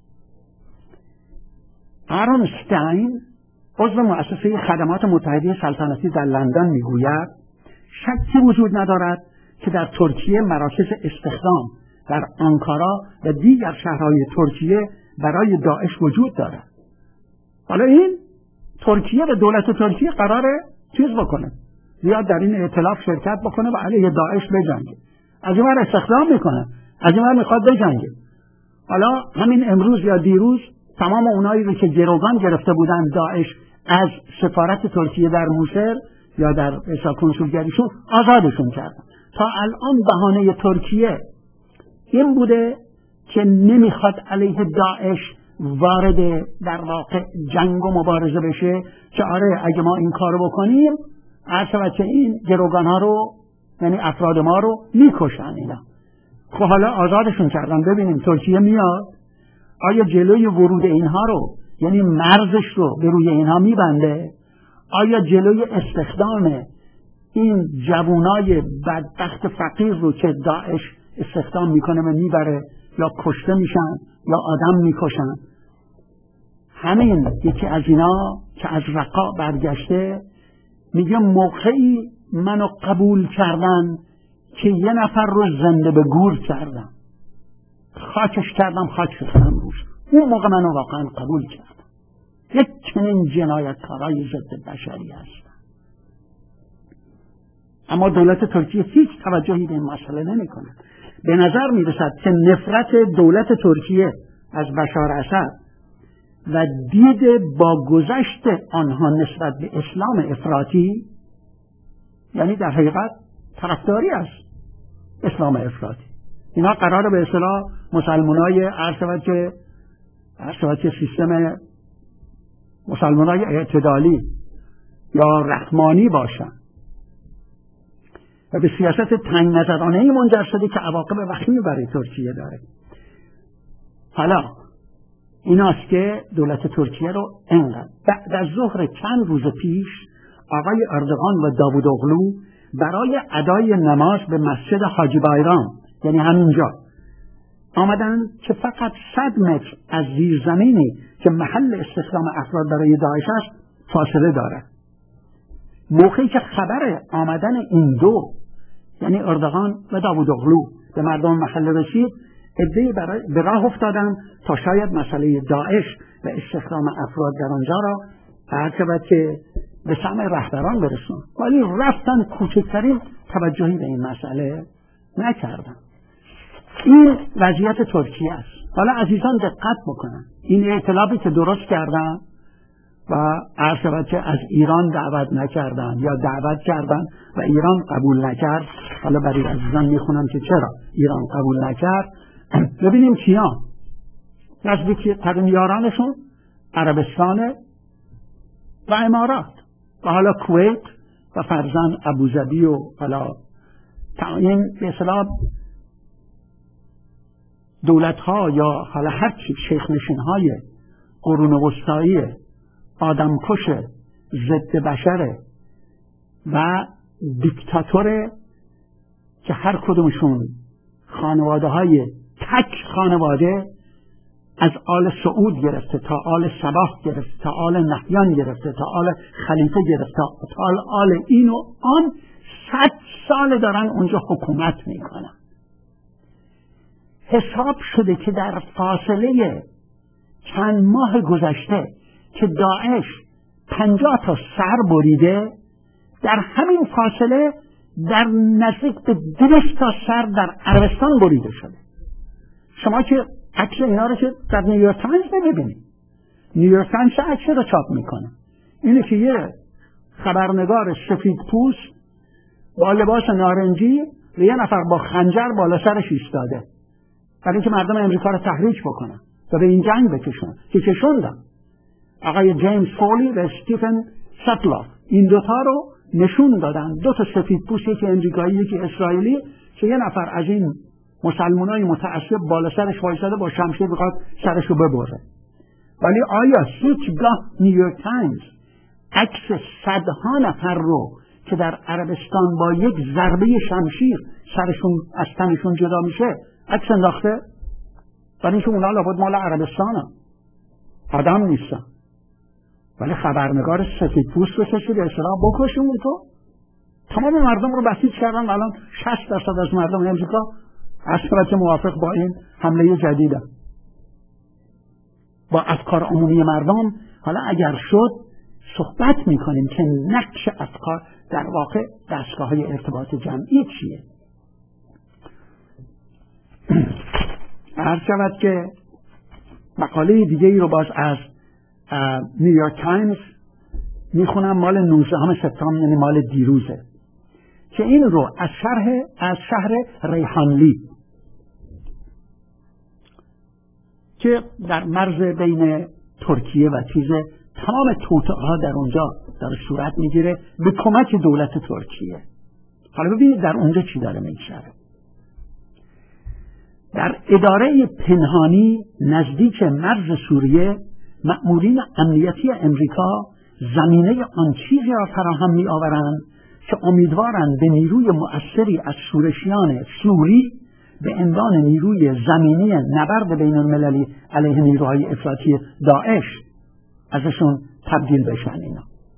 آرون استاین عضو مؤسسه خدمات متحده سلطنتی در لندن میگوید شکی وجود ندارد که در ترکیه مراکز استخدام در آنکارا و دیگر شهرهای ترکیه برای داعش وجود دارد. حالا این ترکیه و دولت ترکیه قراره چیز بکنه، بیاد در این ائتلاف شرکت بکنه و علیه داعش بجنگه. از این ور استخدام میکنه، از این ور میخواد بجنگه. حالا همین امروز یا دیروز تمام اونایی رو که گروگان گرفته بودن داعش از سفارت ترکیه در موسل یا در کنسولگریشون آزادشون کردن. تا الان بهانه ترکیه این بوده که نمیخواد علیه داعش وارد در واقع جنگ و مبارزه بشه، که آره اگه ما این کارو بکنیم عرض که این گروگان ها رو یعنی افراد ما رو میکشن اینا. خب حالا آزادشون کردن، ببینیم ترکیه میاد آیا جلوی ورود اینها رو یعنی مرزش رو به روی اینها میبنده؟ آیا جلوی استخدام این جوانای بدبخت فقیر رو که داعش استخدام میکنه و میبره یا کشته میشن یا آدم میکشن؟ همین یکی از اینا که از رقا برگشته میگه موقعی منو قبول کردن که یه نفر رو زنده به گور کردم، خاکش کردم، خاک ریختم روش. اون موقع منو واقعا قبول کردم. یک چنین جنایتکارای ضد بشری هستن. اما دولت ترکیه هیچ توجهی به این مسئله نمی کنه. به نظر می رسد که نفرت دولت ترکیه از بشار اسد و دید با گذشت آنها نسبت به اسلام افراطی، یعنی در حقیقت طرفداری از اسلام افراطی، اینا قراره به اصطلاح مسلمانای عرض که عرض که سیستم مسلمانای اعتدالی یا رحمانی باشن و به سیاست تنگ نظرانه‌ای منجر شده که عواقب وخیمی برای ترکیه داره. حالا ایناست که دولت ترکیه رو انقدر بعد از ظهر چند روز پیش آقای اردوغان و داوود اغلو برای ادای نماز به مسجد حاجی بایرام، یعنی همینجا، آمدن که فقط صد متر از زیرزمینی که محل استخدام افراد برای داعش است فاصله داره. موقعی که خبر آمدن این دو، یعنی اردوغان و داوود اغلو، به مردم محل رسید، عده‌ای به راه افتادن تا شاید مسئله داعش و استخدام افراد در آنجا را هرچند که به سمع رهبران برسون، ولی رفتن کوچکترین توجهی به این مسئله نکردن. این وضعیت ترکیه است. حالا عزیزان دقت بکنن، این اطلاعی که درست کردن و عرض که از ایران دعوت نکردن یا دعوت کردن و ایران قبول نکرد. حالا برای عزیزان میخونم که چرا ایران قبول نکرد. ببینیم کیا نزدیکی ترین یارانشون عربستان و امارات و حالا کویت و فرزند ابوظبی و حالا این به اصطلاح دولت ها یا حالا هر چی شیخ نشین های قرون وسطایی آدمکش ضد بشره و دیکتاتوره که هر کدومشون خانواده های تک خانواده از آل سعود گرفته تا آل صباح گرفته تا آل نهیان گرفته تا آل خلیفه گرفته تا آل این و آن صد سال دارن اونجا حکومت میکنن. حساب شده که در فاصله چند ماه گذشته که داعش پنجاه تا سر بریده، در همین فاصله در نزدیک به دویست تا سر در عربستان بریده شده. شما که عکس اینا رو که در نیویورک تایمز ببینید، نیویورک تایمز عکس رو چاپ میکنه، اینه که یه خبرنگار سفید پوست با لباس نارنجی و یه نفر با خنجر بالا سرش ایستاده برای اینکه مردم امریکا رو تحریک بکنن و به این جنگ بکشن که کشوندن. آقای جیمز فولی و استیفن ستلاف این دوتا رو نشون دادن، دو تا سفید پوست، یکی امریکایی یکی اسرائیلی، که یه نفر از این مسلمانای متعصب بالا سرش وایساده با شمشیر بخواد سرش رو ببره. ولی آیا هیچگاه نیویورک تایمز عکس صدها نفر رو که در عربستان با یک ضربه شمشیر سرشون از تنشون جدا میشه عکس انداخته؟ برای اینکه اونا لابد مال عربستان هم. آدم نیستن. ولی خبرنگار سفید پوست رو کسی به اصطلاح بکشون تو تمام مردم رو بسیج کردن. الان شصت درصد از مردم امریکا اصلا موافق با این حمله جدیده با افکار عمومی مردم. حالا اگر شد صحبت میکنیم که نقش افکار در واقع دستگاه های ارتباط جمعی چیه. عرض شود که مقاله دیگه ای رو باز از نیویورک تایمز میخونم، مال نوزدهم سپتامبر، یعنی مال دیروزه، که این رو از شهر از شهر ریحانلی که در مرز بین ترکیه و چیز تمام توطئه‌ها در اونجا داره صورت میگیره به کمک دولت ترکیه. حالا ببینید در اونجا چی داره میگذره. در اداره پنهانی نزدیک مرز سوریه مأمورین امنیتی امریکا زمینه آن چیزی را فراهم می آورند که امیدوارند به نیروی مؤثری از شورشیان سوری به عنوان نیروی زمینی نبرد بین المللی علیه نیروهای افراطی داعش ازشون تبدیل بشن. اینا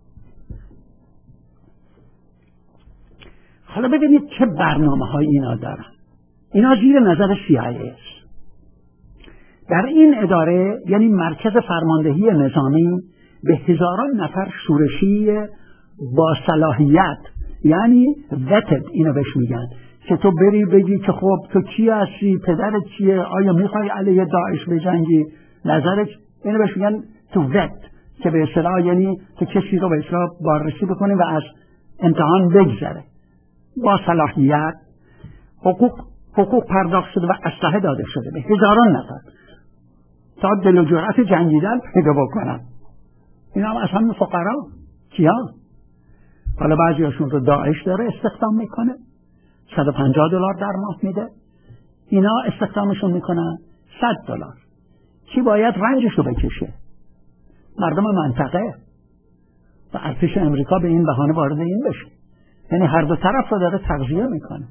حالا ببینید چه برنامه های اینا دارن. اینا زیر نظر سی آی ای است. در این اداره، یعنی مرکز فرماندهی نظامی، به هزاران نفر شورشی با صلاحیت، یعنی وتد، اینو بهش میگن، که تو بری بگی که خب تو کی هستی، پدرت چیه، آیا میخوای علیه داعش بجنگی، نظرت، اینو بهش میگن تو وت، که به اصطلاح یعنی که کسی رو به اصطلاح باررسی بکنه و از امتحان بگذره، با صلاحیت، حقوق حقوق پرداخت شده و اسلحه داده شده به هزاران نفر تا دل و جرأت جنگیدن پیدا بکنن. اینا هم از همین فقرا کیا؟ حالا بعضیاشون رو داعش داره استخدام میکنه، صد و پنجاه دلار در ماه میده، اینا استخدامشون میکنن صد دلار. کی باید رنجشو بکشه؟ مردم منطقه. و ارتش امریکا به این بهانه وارد این بشه، یعنی هر دو طرف رو داره تغذیه میکنه.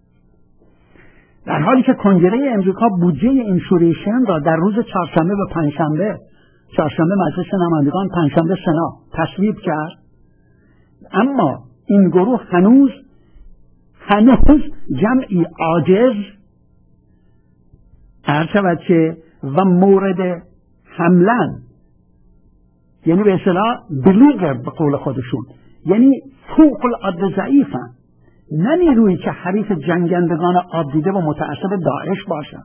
در حالی که کنگره امریکا بودجه این شورشیان را در روز چهارشنبه و پنجشنبه، چهارشنبه مجلس نمایندگان، پنجشنبه سنا تصویب کرد، اما این گروه هنوز هنوز جمعی عاجز عرض که و مورد حملن، یعنی به اصطلاح بلیگر به قول خودشون، یعنی فوق العاده ضعیفن، نه نیرویی که حریف جنگندگان آب دیده و متعصب داعش باشن.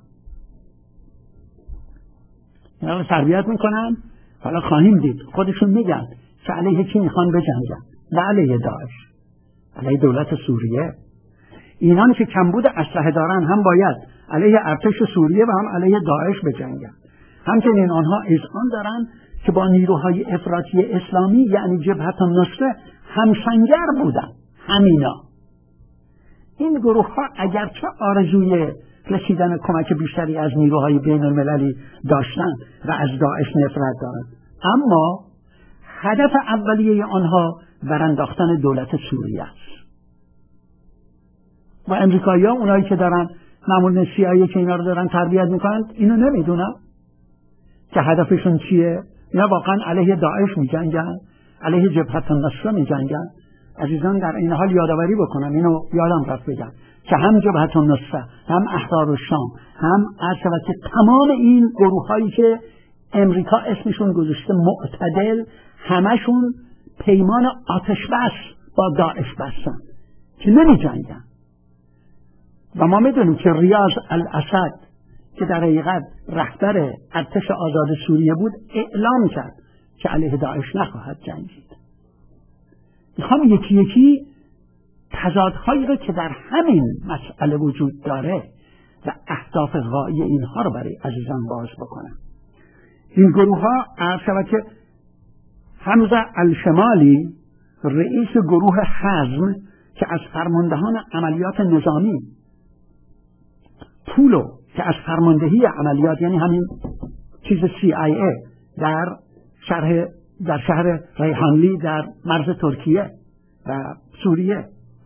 اینا رو تربیت میکنن. حالا خواهیم دید خودشون میگن که علیه کی میخوان بجنگن؟ نه علیه داعش، علیه دولت سوریه. اینان که کمبود اسلحه دارن هم باید علیه ارتش سوریه و هم علیه داعش بجنگن. همچنین آنها اذعان دارن که با نیروهای افراطی اسلامی یعنی جبهت النصره همسنگر بودن. همینا این گروه ها اگرچه آرزوی رسیدن کمک بیشتری از نیروهای بین المللی داشتن و از داعش نفرت دارند، اما هدف اولیه آنها برانداختن دولت سوریه است. و امریکایی ها اونایی که دارن معمول سی آی ای که اینا رو دارن تربیت میکنن اینو نمیدونن که هدفشون چیه. اینا واقعا علیه داعش میجنگن، علیه جبهت النصره میجنگن. عزیزان در این حال یادآوری بکنم، اینو یادم رفت بگم که هم جبهت النصره، هم احرار الشام، هم عرض که تمام این گروه هایی که امریکا اسمشون گذاشته معتدل، همشون پیمان آتش بس با داعش بستن که نمی جنگن. و ما میدونیم که ریاض الاسد که در حقیقت رهبر ارتش آزاد سوریه بود اعلام کرد که علیه داعش نخواهد جنگید. میخوام یکی یکی تضادهایی رو که در همین مسئله وجود داره و اهداف غایی اینها رو برای عزیزان باز بکنم. این گروه ها عرض شود که حمزه الشمالی رئیس گروه حزم که از فرماندهان عملیات نظامی، پولو که از فرماندهی عملیات یعنی همین چیز سی آی ای در شهر در شهر ریحانلی در مرز ترکیه و سوریه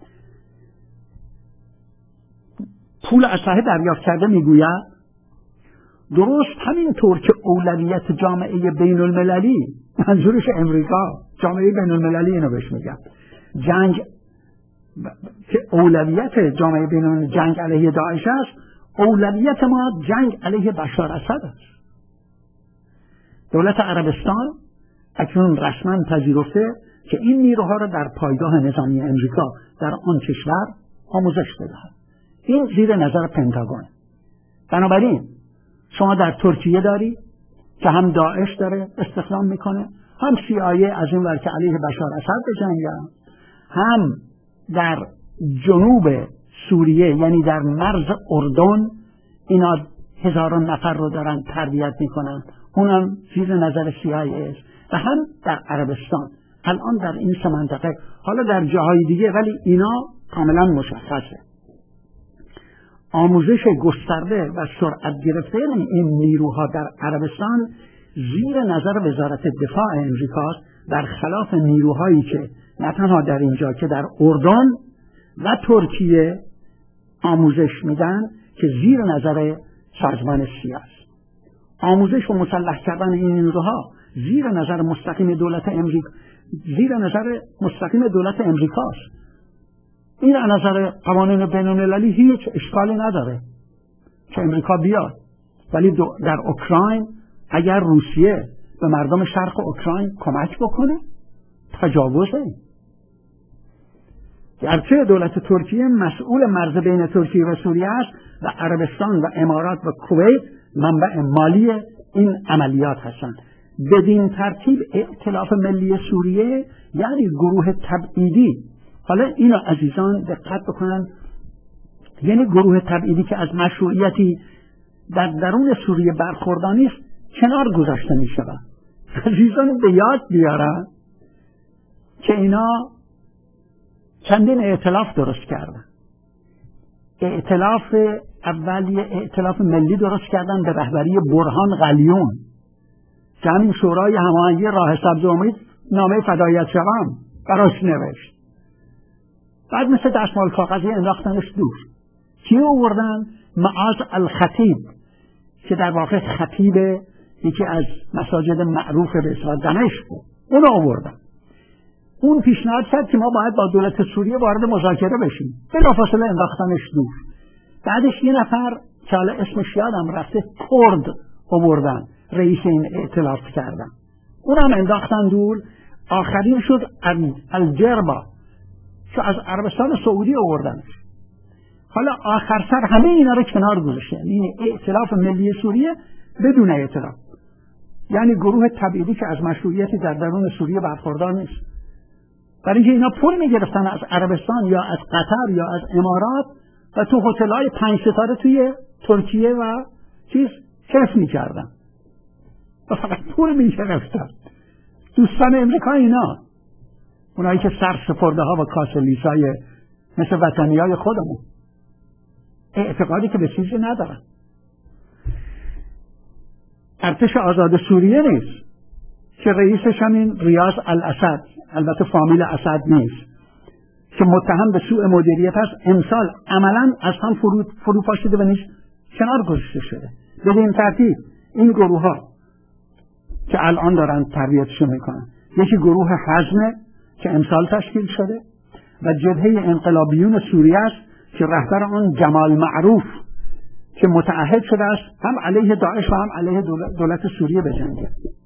پول اسلحه دریافت کرده، میگوید درست همینطور که اولویت جامعه بین المللی، منظورش امریکا، جامعه بین المللی اینو بهش میگن، جنگ که اولویت جامعه بین المللی جنگ علیه داعش است، اولویت ما جنگ علیه بشار اسد است. دولت عربستان اکنون رسما پذیرفته که این نیروها را در پایگاه نظامی امریکا در آن کشور آموزش بدهد. این زیر نظر پنتاگون. بنابراین شما در ترکیه داری که هم داعش داره استخدام میکنه، هم سی آی ای از این ور که علیه بشار اسد بجنگن، هم در جنوب سوریه یعنی در مرز اردن اینا هزاران نفر رو دارن تربیت میکنن، اونم زیر نظر سی آی ای و هم در عربستان الان در این سه منطقه، حالا در جاهای دیگه، ولی اینا کاملا مشخصه. آموزش گسترده و سرعت گرفته این نیروها در عربستان زیر نظر وزارت دفاع امریکا در خلاف نیروهایی که نه تنها در اینجا که در اردن و ترکیه آموزش میدن که زیر نظر سازمان سی است. آموزش و مسلح کردن این نیروها زیر نظر مستقیم دولت امریکا زیر نظر مستقیم دولت امریکاست. این از نظر قوانین بین‌المللی هیچ اشکالی نداره که امریکا بیاد، ولی در اوکراین اگر روسیه به مردم شرق اوکراین کمک بکنه تجاوزه. گرچه دولت ترکیه مسئول مرز بین ترکیه و سوریه است و عربستان و امارات و کویت منبع مالی این عملیات هستند. بدین ترتیب ائتلاف ملی سوریه یعنی گروه تبعیدی، حالا اینو عزیزان دقت بکنن، یعنی گروه تبعیدی که از مشروعیتی در درون سوریه برخورداری است کنار گذاشته می شود. عزیزان به یاد بیارن که اینا چندین ائتلاف درست کردن. ائتلاف اولی ائتلاف ملی درست کردن به رهبری برهان قلیون که همین شورای هماهنگی راه سبز امید نامه فدایت شوم براش نوشت. بعد مثل دستمال کاغذی انداختنش دور. کی آوردن؟ معاذ الخطیب که در واقع خطیب یکی از مساجد معروف به اسم دمشق بود. اون آوردن. اون پیشنهاد کرد که ما باید با دولت سوریه وارد مذاکره بشیم. بلافاصله انداختنش دور. بعدش یه نفر که حالا اسمش یادم رفته کرد آوردن، رئیس این ائتلاف کردن. اونم انداختن دور. آخرین شد الجربا که از عربستان سعودی آوردنش. حالا آخر سر همه اینا رو کنار گذاشتن. این ائتلاف ملی سوریه بدون ائتلاف، یعنی گروه تبعیدی که از مشروعیتی در درون سوریه برخوردار نیست، برای اینکه اینا پول میگرفتن از عربستان یا از قطر یا از امارات و تو هتل‌های پنج ستاره توی ترکیه و چیز کف میکردن و فقط پول میگرفتن. دوستان امریکا اینا، اونایی که سر سپرده ها و کاسلیسای مثل وطنی های خودمون، اعتقادی که به چیزی ندارن. ارتش آزاد سوریه نیست که رئیسش همین ریاض الاسد، البته فامیل اسد نیست، که متهم به سوء مدیریت است، امسال عملا از هم فرو, فرو پاشیده و نیش کنار گذاشته شده. بدین ترتیب این گروه ها که الان دارن تربیتشون میکنن، یکی گروه حزمه که امسال تشکیل شده و جبهه انقلابیون سوریه است که رهبر آن جمال معروف که متعهد شده است هم علیه داعش و هم علیه دولت سوریه بجنگه.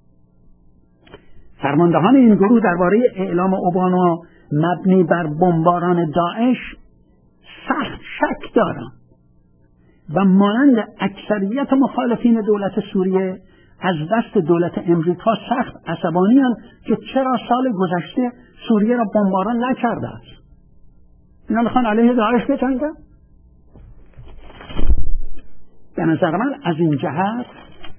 فرماندهان این گروه درباره اعلام اوباما مبنی بر بمباران داعش سخت شک دارند و مانند اکثریت مخالفین دولت سوریه از دست دولت امریکا سخت عصبانی هستند که چرا سال گذشته سوریه را بمباران نکرده است. اینا میخوان علیه داعش بجنگن. به نظر من از این جهت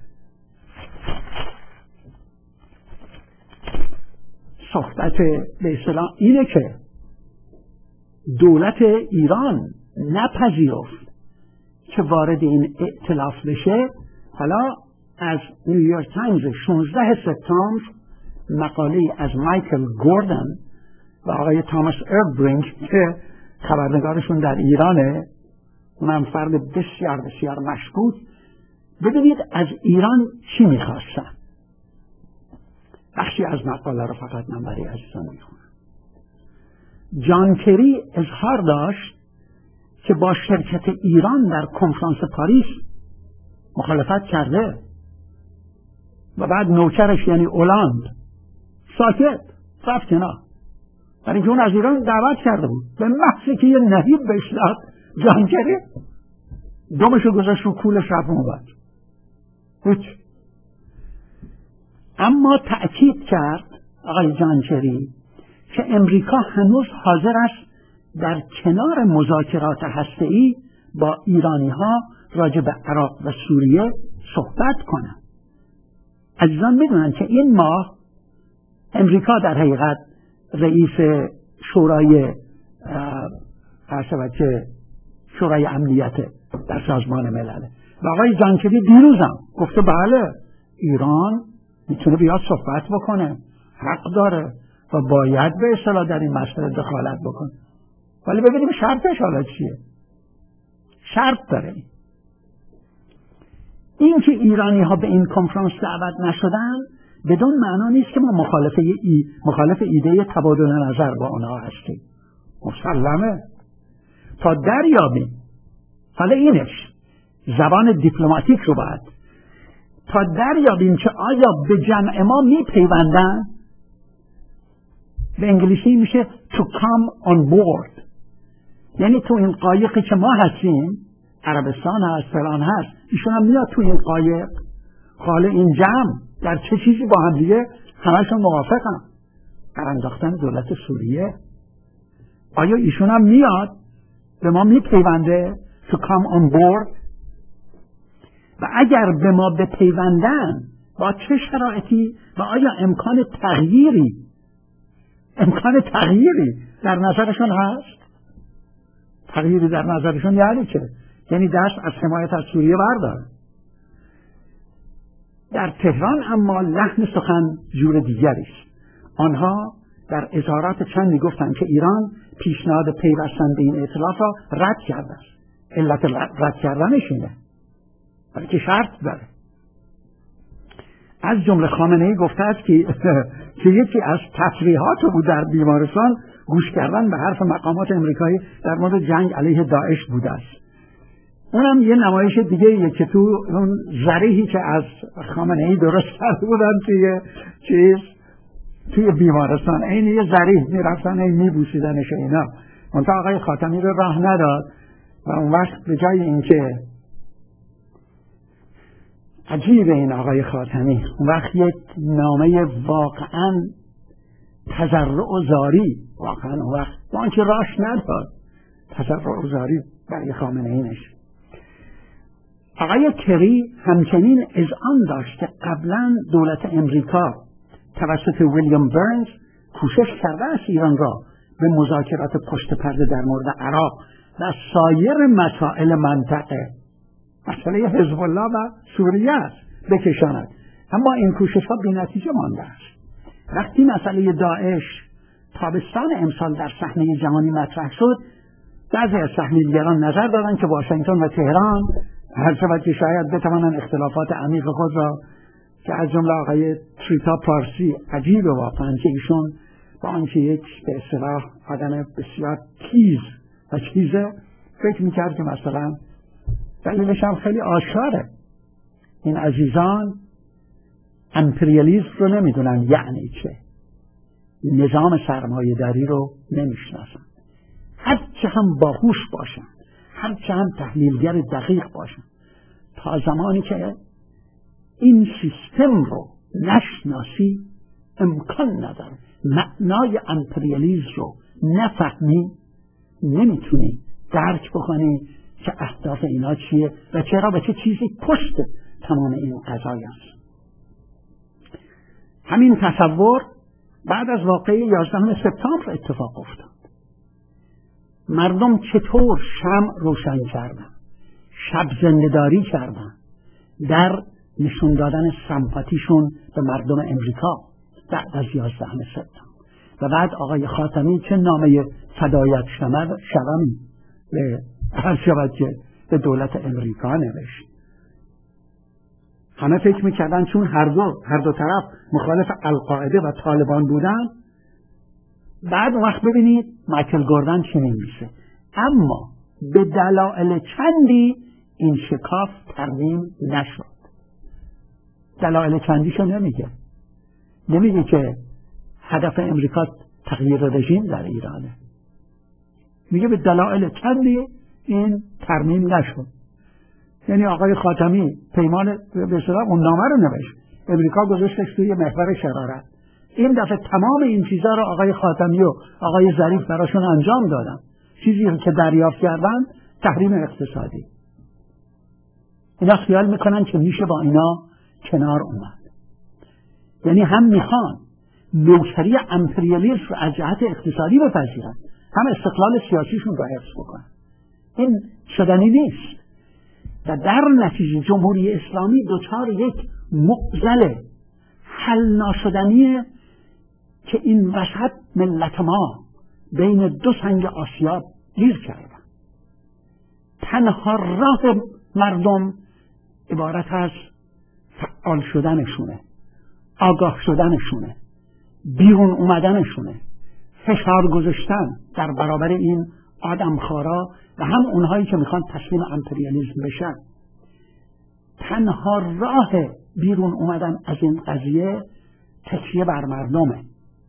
صحبت به اصطلاح اینه که دولت ایران نپذیرفت که وارد این ائتلاف بشه. حالا از نیویورک تایمز شانزده سپتامبر مقاله از مایکل گوردن و آقای تاماس اربرینگ که خبرنگارشون در ایرانه، اونم فرد بسیار بسیار مشکوک، ببینید از ایران چی میخواستن. بخشی از مقاله رو فقط من برای عزیزان میخونم. جان کری اظهار داشت که با شرکت ایران در کنفرانس پاریس مخالفت کرده و بعد نوکرش یعنی اولاند ساکت رفت کنار، برای اینکه اون از ایران دعوت کرده بود. به محضی که یه نهیب بهش داد، جان کری دمشو گذاشت رو کولش رفت اون بعد هیچ. اما تأکید کرد آقای جان کری که امریکا هنوز حاضر است در کنار مذاکرات هسته‌ای با ایرانی ها راجع به عراق و سوریه صحبت کنند. عزیزان میدونن که این ماه امریکا در حقیقت رئیس شورای که شورای امنیت در سازمان ملل و آقای جان کری دیروزم گفته بله ایران میتونه بیاد صحبت بکنه، حق داره و باید به اصطلاح در این مسئله دخالت بکنه، ولی ببینیم شرطش حالا چیه. شرط داره این که ایرانی ها به این کنفرانس دعوت نشدن بدون معنا نیست که ما مخالف ای مخالف ایده تبادل نظر با آنها هستیم. مسلمه تا دریابیم، حالا اینش زبان دیپلماتیک رو باید تا دریابیم که آیا به جمع ما میپیوندن، به انگلیسی میشه to come on board، یعنی تو این قایقی که ما هستیم، عربستان هست فلان هست، ایشون هم میاد تو این قایق، حالا این جمع در چه چیزی با هم دیگه همشون موافقن در انداختن دولت سوریه. آیا ایشون هم میاد به ما میپیونده to come on board؟ و اگر به ما بپیوندن با چه شرایطی و آیا امکان تغییری امکان تغییری در نظرشون هست؟ تغییری در نظرشون یعنی چه؟ یعنی دست از حمایت از سوریه برداره. در تهران اما لحن سخن جور دیگری است. آنها در اظهارات چندی گفتند که ایران پیشنهاد پیوستن به این ائتلاف را رد کرده است. علت رد کردنش اینه، بلکه شرط داره. از جمله خامنه‌ای گفته است که که یکی از تصریحات او در بیمارستان گوش کردن به حرف مقامات امریکایی در مورد جنگ علیه داعش بوده است. اونم یه نمایش دیگه ایه که تو اون ذریحی که از خامنه‌ای درست کرده بودن توی چیز توی بیمارستان، این یه ذریح میرفتن این میبوسیدنش اینا. منتها آقای خاتمی رو راه نداد و اون وقت به جای اینکه عجیب این آقای خاتمی اون وقت یک نامه واقعا تضرع و زاری واقعا اون وقت با آنکه راش نداد تضرع و زاری برای خامنه‌ای نشه. آقای کری همچنین اذعان داشت که قبلا دولت امریکا توسط ویلیام برنز کوشش کرده است ایران را به مذاکرات پشت پرده در مورد عراق و سایر مسائل منطقه، مسئله حزب الله و سوریه است، بکشاند. اما این کوشش ها بی نتیجه مانده است. وقتی مسئله داعش تابستان امسال در صحنه جهانی مطرح شد، بعضی از تحلیلگران نظر دادند که واشنگتن و تهران هر شود که شاید بتوانند اختلافات عمیق خود را که از جمله آقای تریتا پارسی عجیبه واقعا که ایشون با آنکه یک به اصطلاح آدم بسیار تیز و چیزه فکر میکرد که مثلا دلیلش هم خیلی آشکاره، این عزیزان امپریالیسم رو نمیدونن یعنی چه، نظام سرمایه‌داری رو نمیشناسن. هرچه هم باهوش باشن، هرچه هم تحلیلگر دقیق باشن، تا زمانی که این سیستم رو نشناسی امکان نداره معنای امپریالیسم رو نفهمی، نمیتونی درک بکنی که اهداف اینا چیه و چرا به چه چیزی پشت تمام این قضایا است. همین تصور بعد از واقعه یازدهم سپتامبر اتفاق افتاد. مردم چطور شمع روشن کردن، شب زنده‌داری کردن در نشون دادن سمپاتیشون به مردم امریکا بعد از یازدهم سپتامبر. و بعد آقای خاتمی چه نامه فدایت شومی به هر شود که به دولت امریکا نوشت. همه فکر میکردن چون هر دو هر دو طرف مخالف القاعده و طالبان بودن، بعد وقت ببینید مایکل گوردن چه نمیشه. اما به دلایل چندی این شکاف ترمیم نشد. دلایل چندیشو نمیگه. نمیگه که هدف امریکا تغییر رژیم در ایرانه. میگه به دلایل چندی این ترمیم نشد. یعنی آقای خاتمی پیمان به اصطلاح اون نامه رو نوشت، امریکا گذاشتش توی محور شرارت. این دفعه تمام این چیزا رو آقای خاتمی و آقای ظریف براشون انجام دادن. چیزی که دریافت کردن تحریم اقتصادی. اینا خیال میکنن که میشه با اینا کنار اومد. یعنی هم میخوان نوکری امپریالیسم رو از جهت اقتصادی بپذیرن، هم استقلال سیاسیشون رو حفظ بکنن. این شدنی نیست و در نتیجه جمهوری اسلامی دچار یک معضل حل ناشدنیه که این وسط ملت ما بین دو سنگ آسیا گیر کردن. تنها راه مردم عبارت از فعال شدنشونه، آگاه شدنشونه، بیرون اومدنشونه، فشار گذاشتن در برابر این آدمخوارا و هم اونهایی که میخوان تسلیم امپریالیسم بشن. تنها راه بیرون اومدن از این قضیه تکیه بر مردمه.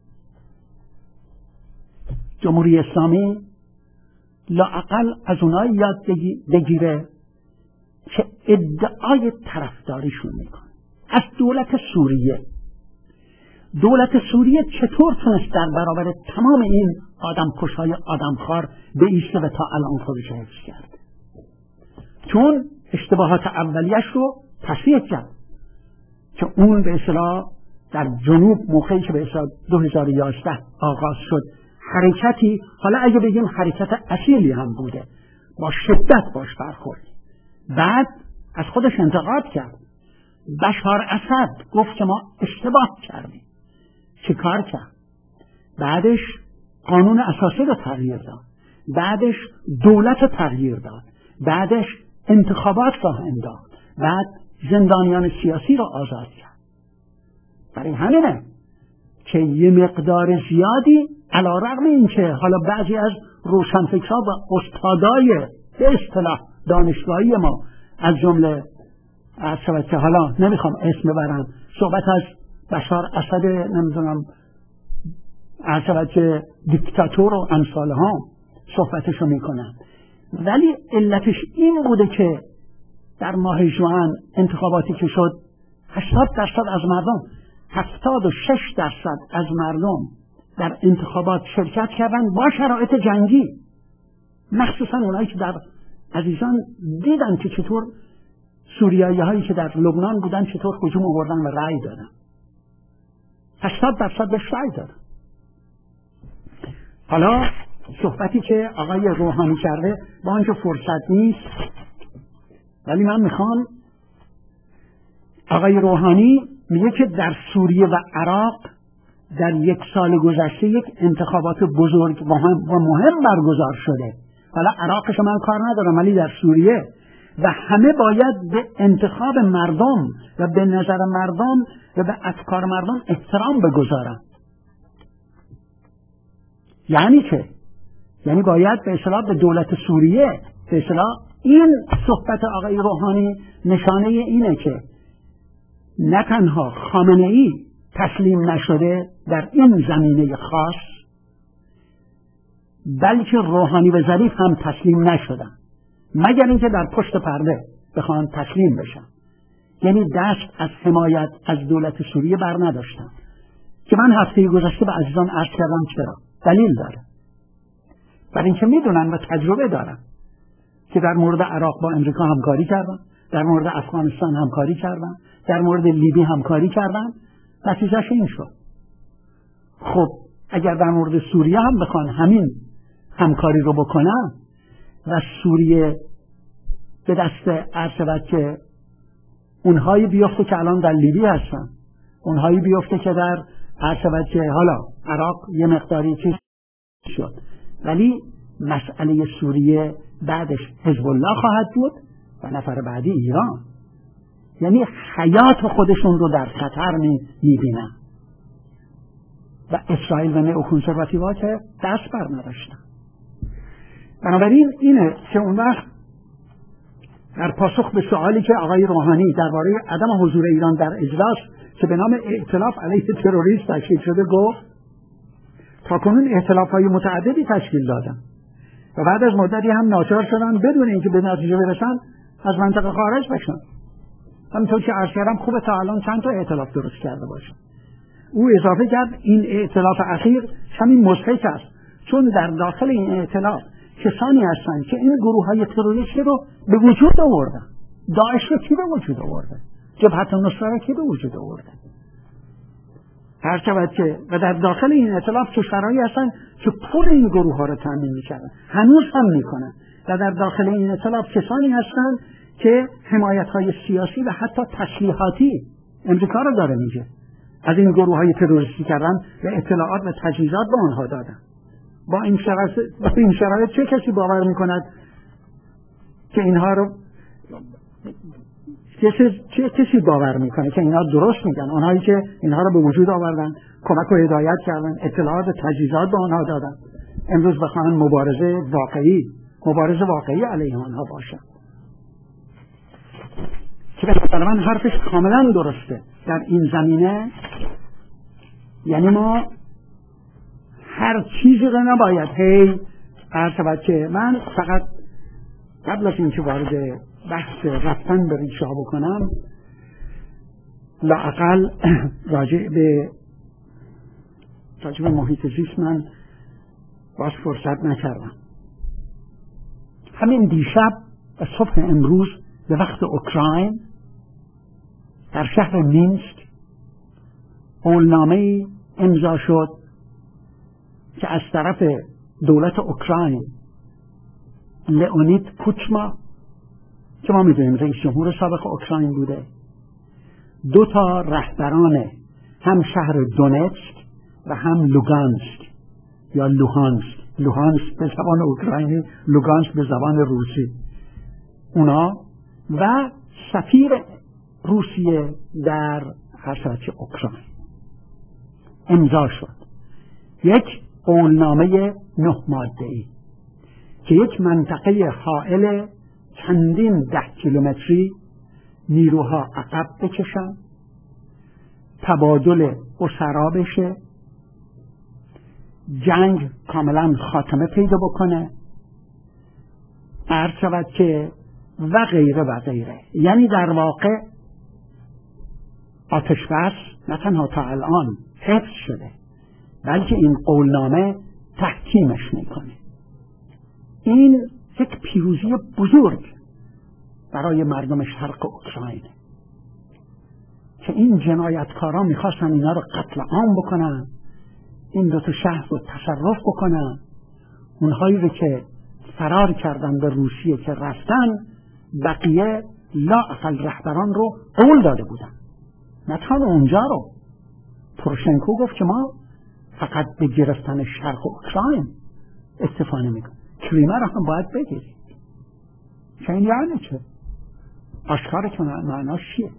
جمهوری اسلامی لااقل از اونایی یاد بگیره که ادعای طرفداریشون میکنه. از دولت سوریه دولت سوریه چطور تونست در برابر تمام این آدمکش‌های آدمخوار بایسته و تا الان خودش حفظ کرد؟ چون اشتباهات اولیش رو تصحیح کرد که اون به اصطلاح در جنوب موقعی که به اصطلاح دو هزار و یازده آغاز شد حرکتی، حالا اگه بگیم حرکت اصیلی هم بوده، با شدت باش برخورد. بعد از خودش انتقاد کرد. بشار اسد گفت که ما اشتباه کردیم. چه کار کرد؟ بعدش قانون اساسی رو تغییر داد، بعدش دولت تغییر داد، بعدش انتخابات راه انداخت، بعد زندانیان سیاسی رو آزاد کرد. برای همینه که یه مقدار زیادی علیرغم اینکه حالا بعضی از روشنفکرها و استادای به اصطلاح دانشگاهی ما از جمله اصلا که حالا نمیخوام اسم ببرم، صحبت از بشار اسد نمیدونم اصلا که دیکتاتور و امثال ها صحبتشو میکنن، ولی علتش این بوده که در ماه ژوئن انتخاباتی که شد هشتاد درصد از مردم، هفتاد و شش درصد از مردم در انتخابات شرکت کردن با شرایط جنگی، مخصوصا اونایی که در عزیزان دیدن که چطور سوریایی هایی که در لبنان بودن چطور هجوم آوردن و رأی دادن. هشتاد درصد بهش رأی دادن. حالا صحبتی که آقای روحانی کرده با آنجا فرصت نیست، ولی من میخوام آقای روحانی میگه که در سوریه و عراق در یک سال گذشته یک انتخابات بزرگ و مهم برگزار شده. حالا عراقش من کار ندارم، ولی در سوریه، و همه باید به انتخاب مردم و به نظر مردم و به افکار مردم احترام بگذارن. یعنی که یعنی باید به اصطلاح به دولت سوریه به اصطلاح این صحبت آقای روحانی نشانه اینه که نه تنها خامنه‌ای تسلیم نشده در این زمینه خاص، بلکه روحانی و ظریف هم تسلیم نشدن، مگر اینکه در پشت پرده بخوان تسلیم بشن. یعنی دست از حمایت از دولت سوریه بر نداشتن، که من هفته گذشته به عزیزان عرض کردم چرا. دلیل داره، برای اینکه میدونن و تجربه دارن که در مورد عراق با امریکا همکاری کردن، در مورد افغانستان همکاری کردن، در مورد لیبی همکاری کردن، نتیجهش این شد. خب اگر در مورد سوریه هم بخوان همین همکاری رو بکنن و سوریه به دست عرض که اونهایی بیفته که الان در لیبی هستن، اونهایی بیفته که در عرض که حالا عراق یه مقداری چیز شد، ولی مسئله سوریه بعدش حزب الله خواهد بود و نفر بعدی ایران. یعنی حیات خودشون رو در خطر میبینن و اسرائیل و نئوکنسرواتیوها که دست بر نداشتن. بنابراین اینه که اون وقت در پاسخ به سوالی که آقای روحانی درباره عدم حضور ایران در اجلاس که به نام ائتلاف علیه تروریسم تشکیل شده گفت تاکنون ائتلاف‌های متعددی تشکیل دادن و بعد از مدتی هم ناچار شدن بدون اینکه به نتیجه برسن از منطقه خارج بشن. همینطور که عرض کردم خوبه تا الان چند تا ائتلاف درست کرده باشه. او اضافه کرد این ائتلاف اخیر همین مضحک است، چون در داخل این ائتلاف کسانی هستند که این گروه‌های تروریستی رو به وجود آوردن. داعش رو کی به وجود آورده؟ جبهت النصره کی به وجود آورده؟ هر شود که و در داخل این ائتلاف کشورهایی هستند که پول این گروه‌ها رو تامین می‌کردن، هنوز هم می‌کنن، و در داخل این ائتلاف کسانی هستند که حمایت‌های سیاسی و حتی تسلیحاتی امریکا رو داره میگه از این گروه‌های تروریستی کردن و اطلاعات و تجهیزات به آنها دادن. با این شرایط با این شرایط چه کسی باور می‌کند که اینها رو کسی چه کسی باور میکنه که اینا درست میگن؟ اونهایی که اینها رو به وجود آوردن، کمک و هدایت کردن، اطلاعات و تجهیزات به آنها دادن، امروز بخواهن مبارزه واقعی مبارزه واقعی علیه آنها باشن. که به نظر من حرفش کاملا درسته در این زمینه. یعنی ما هر چیزی رو نباید هی هر شود که من فقط قبل از اینکه وارد بحث رفتن به ریشه ها بکنم لااقل راجع به راجع به محیط زیست من باز فرصت نکردم. همین دیشب و صبح امروز به وقت اوکراین در شهر مینسک قولنامه‌ای امضا شد که از طرف دولت اوکراین لئونید کوچما که ما میدونیم رئیس جمهور سابق اوکراین بوده، دو تا رهبران هم شهر دونتسک و هم لوگانسک یا لوهانسک، لوهانسک به زبان اوکراینی، لوگانسک به زبان روسی، اونا و سفیر روسیه در حرفت اوکراین امضا شد یک قولنامه نه ماده‌ای که یک منطقه حائل چندین ده کیلومتری نیروها عقب بکشن، تبادل اسرا بشه، جنگ کاملا خاتمه پیدا بکنه، عرض شود که و غیره و غیره. یعنی در واقع آتش بس نه تنها تا الان حفظ شده بلکه این قولنامه تحکیمش میکنه. این یک پیروزی بزرگ برای مردم شرق اوکراین که این جنایتکاران میخواستن اینا رو قتل عام بکنن، این دو تا شهر رو تصرف بکنن. اونهایی رو که فرار کردن به روسیه که رفتن، بقیه لااقل رهبران رو قول داده بودن. نه تنها اونجا رو پروشنکو گفت که ما فقط به گرفتن شرق اوکراین استفاده میکنیم، کریمه رو هم باید بگیرید. چه این یعنی چه؟ آشکاره که معناش چیه؟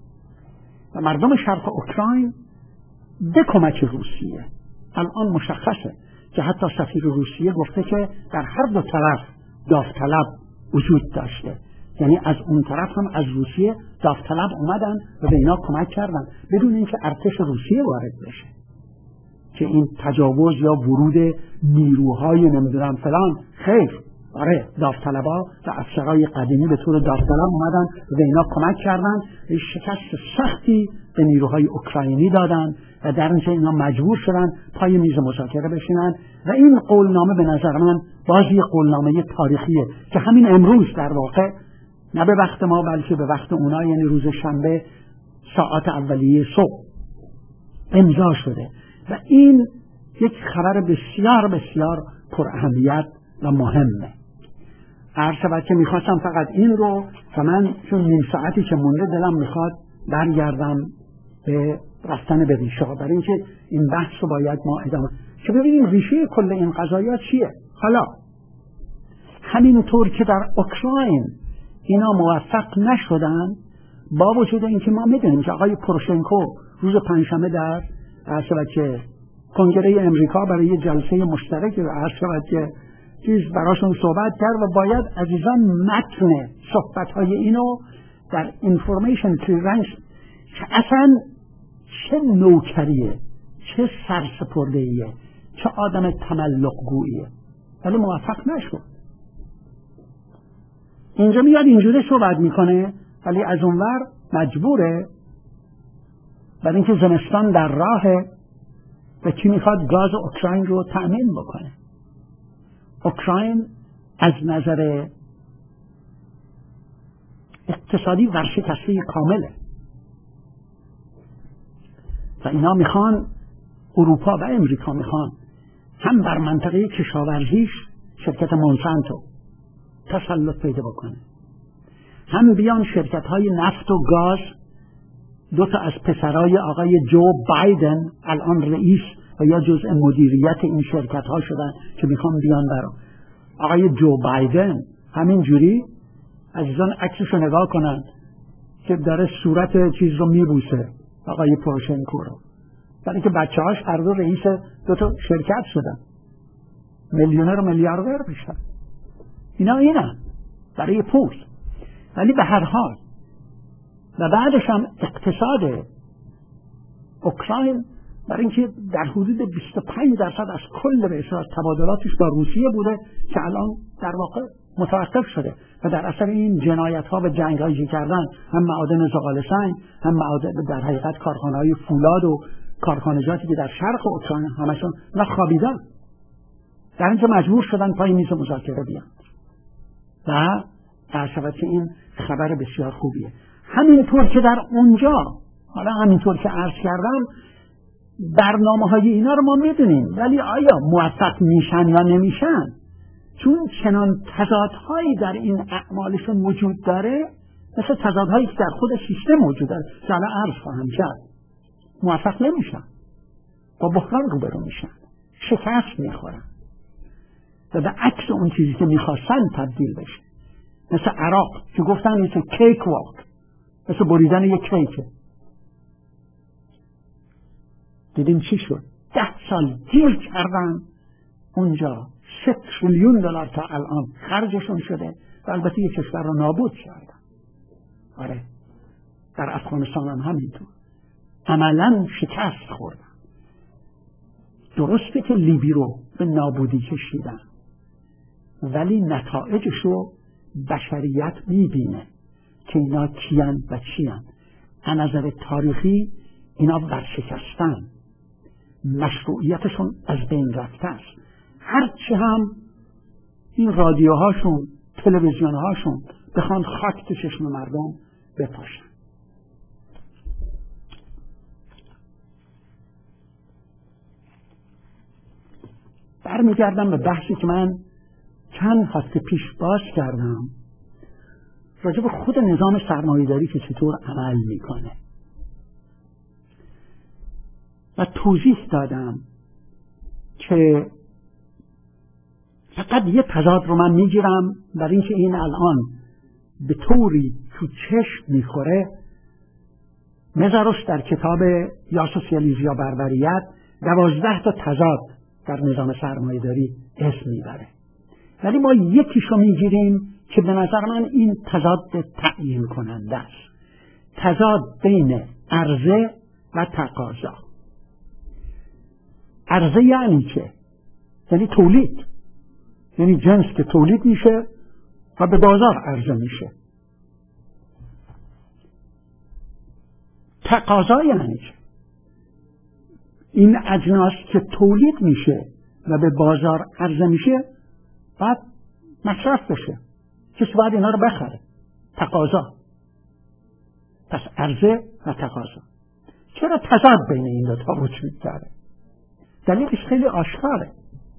و مردم شرق اوکراین به کمک روسیه الان مشخصه که حتی سفیر روسیه گفته که در هر دو طرف داوطلب وجود داشته، یعنی از اون طرف هم از روسیه داوطلب اومدن و به اینا کمک کردن بدون اینکه ارتش روسیه وارد بشه که این تجاوز یا ورود نیروهای نمیدونم فلان. خیر، آره، داوطلبا و افسرهای قدیمی به طور داوطلب اومدن و به اینا کمک کردن، شکست سختی به نیروهای اوکراینی دادن و در اینجا اینا مجبور شدن پای میز مذاکره بشینن. و این قولنامه به نظر من بازی قولنامه تاریخیه که همین امروز در واقع نه به وقت ما بلکه به وقت اونا، یعنی روز شنبه ساعات اولیه صبح امضا شده و این یک خبر بسیار بسیار پر اهمیت و مهمه. هر شود که میخواستم فقط این رو و من چون نیم ساعتی که مونده دلم میخواد برگردم به رفتن به ریشه ها، برای اینکه این بحث رو باید ما ادامه که ببینیم ریشه کل این قضایا چیه. حالا همینطور که در اوکراین اینا موفق نشدن، با وجود اینکه ما میدونیم که آقای پروشنکو روز پنجشنبه در هر شود که کنگره امریکا برای یه جلسه مشترک هر شود که چیز براشون صحبت کرد و باید عزیزان متن صحبت‌های اینو در اینفورمیشن کلیرنس که اصلا چه نوکریه، چه سرسپرده‌ایه، چه آدم تملق‌گوییه، ولی موفق نشد. اینجا میاد اینجوری صحبت میکنه ولی از اونور مجبوره برای اینکه زمستان در راهه و کی میخواد گاز اوکراین رو تأمین بکنه. اوکراین از نظر اقتصادی ورشکسته کامله و اینا میخوان، اروپا و امریکا میخوان هم بر منطقه کشاورزیش شرکت مونسانتو تسلط پیدا بکنه، هم بیان شرکت های نفت و گاز، دو تا از پسرای آقای جو بایدن الان رئیس و یا جزء مدیریت این شرکت ها شدن که میخوان بیان برام. آقای جو بایدن همین جوری عزیزان عکسش رو نگاه کنن که داره صورت چیز رو میبوسه آقای پروشنکو رو، برای که بچه هاش هر دو رئیس دو تا شرکت شدن، میلیونر و میلیاردر میشن. اینا اینا برای پول. ولی به هر حال و بعدش هم اقتصاد اوکراین برای اینکه در حدود بیست و پنج درصد از کل به اصطلاح تبادلاتش با روسیه بوده که الان در واقع متوقف شده و در اثر این جنایت ها و جنگ هایی کردن، هم معادن زغال سنگ، هم معادن در حقیقت کارخانه های فولاد و کارخانجاتی که در شرق اوکراین همشون نخوابیدن، در اینجا مجبور شدن پای میز مذاکره بیان و در شود که این خبر بسیار خوبیه. همینطور که در اونجا، حالا همینطور که عرض کردم، برنامه های اینا رو ما میدونیم، ولی آیا موفق میشن یا نمیشن؟ چون چنان تضادهایی در این اعمالشون وجود داره، مثل تضادهایی که در خود سیستم موجود داره که الان عرض خواهم کرد. موفق نمیشن، با بحران روبرو میشن، شکست میخورن و به عکس اون چیزی که میخواستن تبدیل بشه. مثل عراق که گفتن یه کیک واک، مثل بریدن یک کیکه. دیدیم چی شد؟ ده سال گیر کردن اونجا، سه تریلیون دلار تا الان خرجشون شده و البته یک کشور رو نابود کردن. آره، در افغانستان هم همینطور عملا شکست خوردن. درسته که لیبی رو به نابودی کشیدن، ولی نتایجش رو بشریت میبینه که اینا کیان و چیان. از نظر تاریخی اینا ورشکستن، مشروعیتشون از بین رفته است. هرچی هم این رادیوهاشون، تلویزیونهاشون بخوان خاک تو چشم مردم بپاشن. برمیگردم به بحثی که من چند هفته پیش باز کردم راجع به خود نظام سرمایه‌داری که چطور عمل میکنه و توضیح دادم که فقط یه تضاد رو من میگیرم برای اینکه این الان به طوری تو چشم میخوره. مزاروش در کتاب یا سوسیالیسم یا بربریت دوازده تا تضاد در نظام سرمایه‌داری اسم میبره، ولی ما یکیشو میگیریم که به نظر من این تضاد تعیین کننده است. تضاد بین عرضه و تقاضا. عرضه یعنی چه؟ یعنی تولید، یعنی جنس که تولید میشه و به بازار عرضه میشه. تقاضا یعنی چه؟ این اجناس که تولید میشه و به بازار عرضه میشه بعد مصرف بشه، کسی باید اینا رو بخره. تقاضا. پس عرضه و تقاضا. چرا تضاد بین این دو تا وجود داره؟ دلیلش خیلی آشکاره.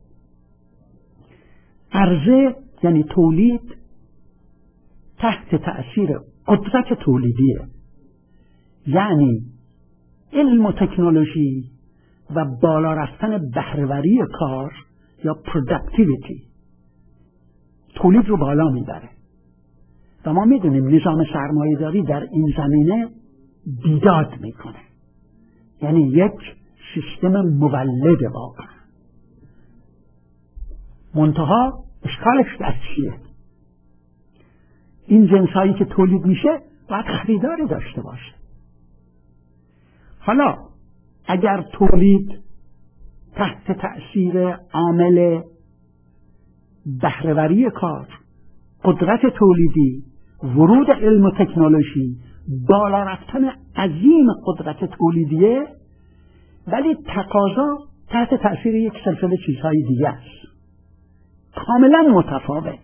عرضه یعنی تولید تحت تأثیر قدرت تولیدیه، یعنی علم و تکنولوژی و بالا رفتن بهره‌وری کار یا productivity تولید رو بالا میبره. و ما میدونیم نظام سرمایه‌داری در این زمینه بیداد میکنه، یعنی یک سیستم مولد واقعا. منتها اشکالش در چیه؟ این جنسایی که تولید میشه باید خریداری داشته باشه. حالا اگر تولید تحت تأثیر عامل بهره‌وری کار، قدرت تولیدی، ورود علم و تکنولوژی، بالا رفتن عظیم قدرت تولیدیه، ولی تقاضا تحت تأثیر یک سلسله چیزهای دیگه است کاملا متفاوت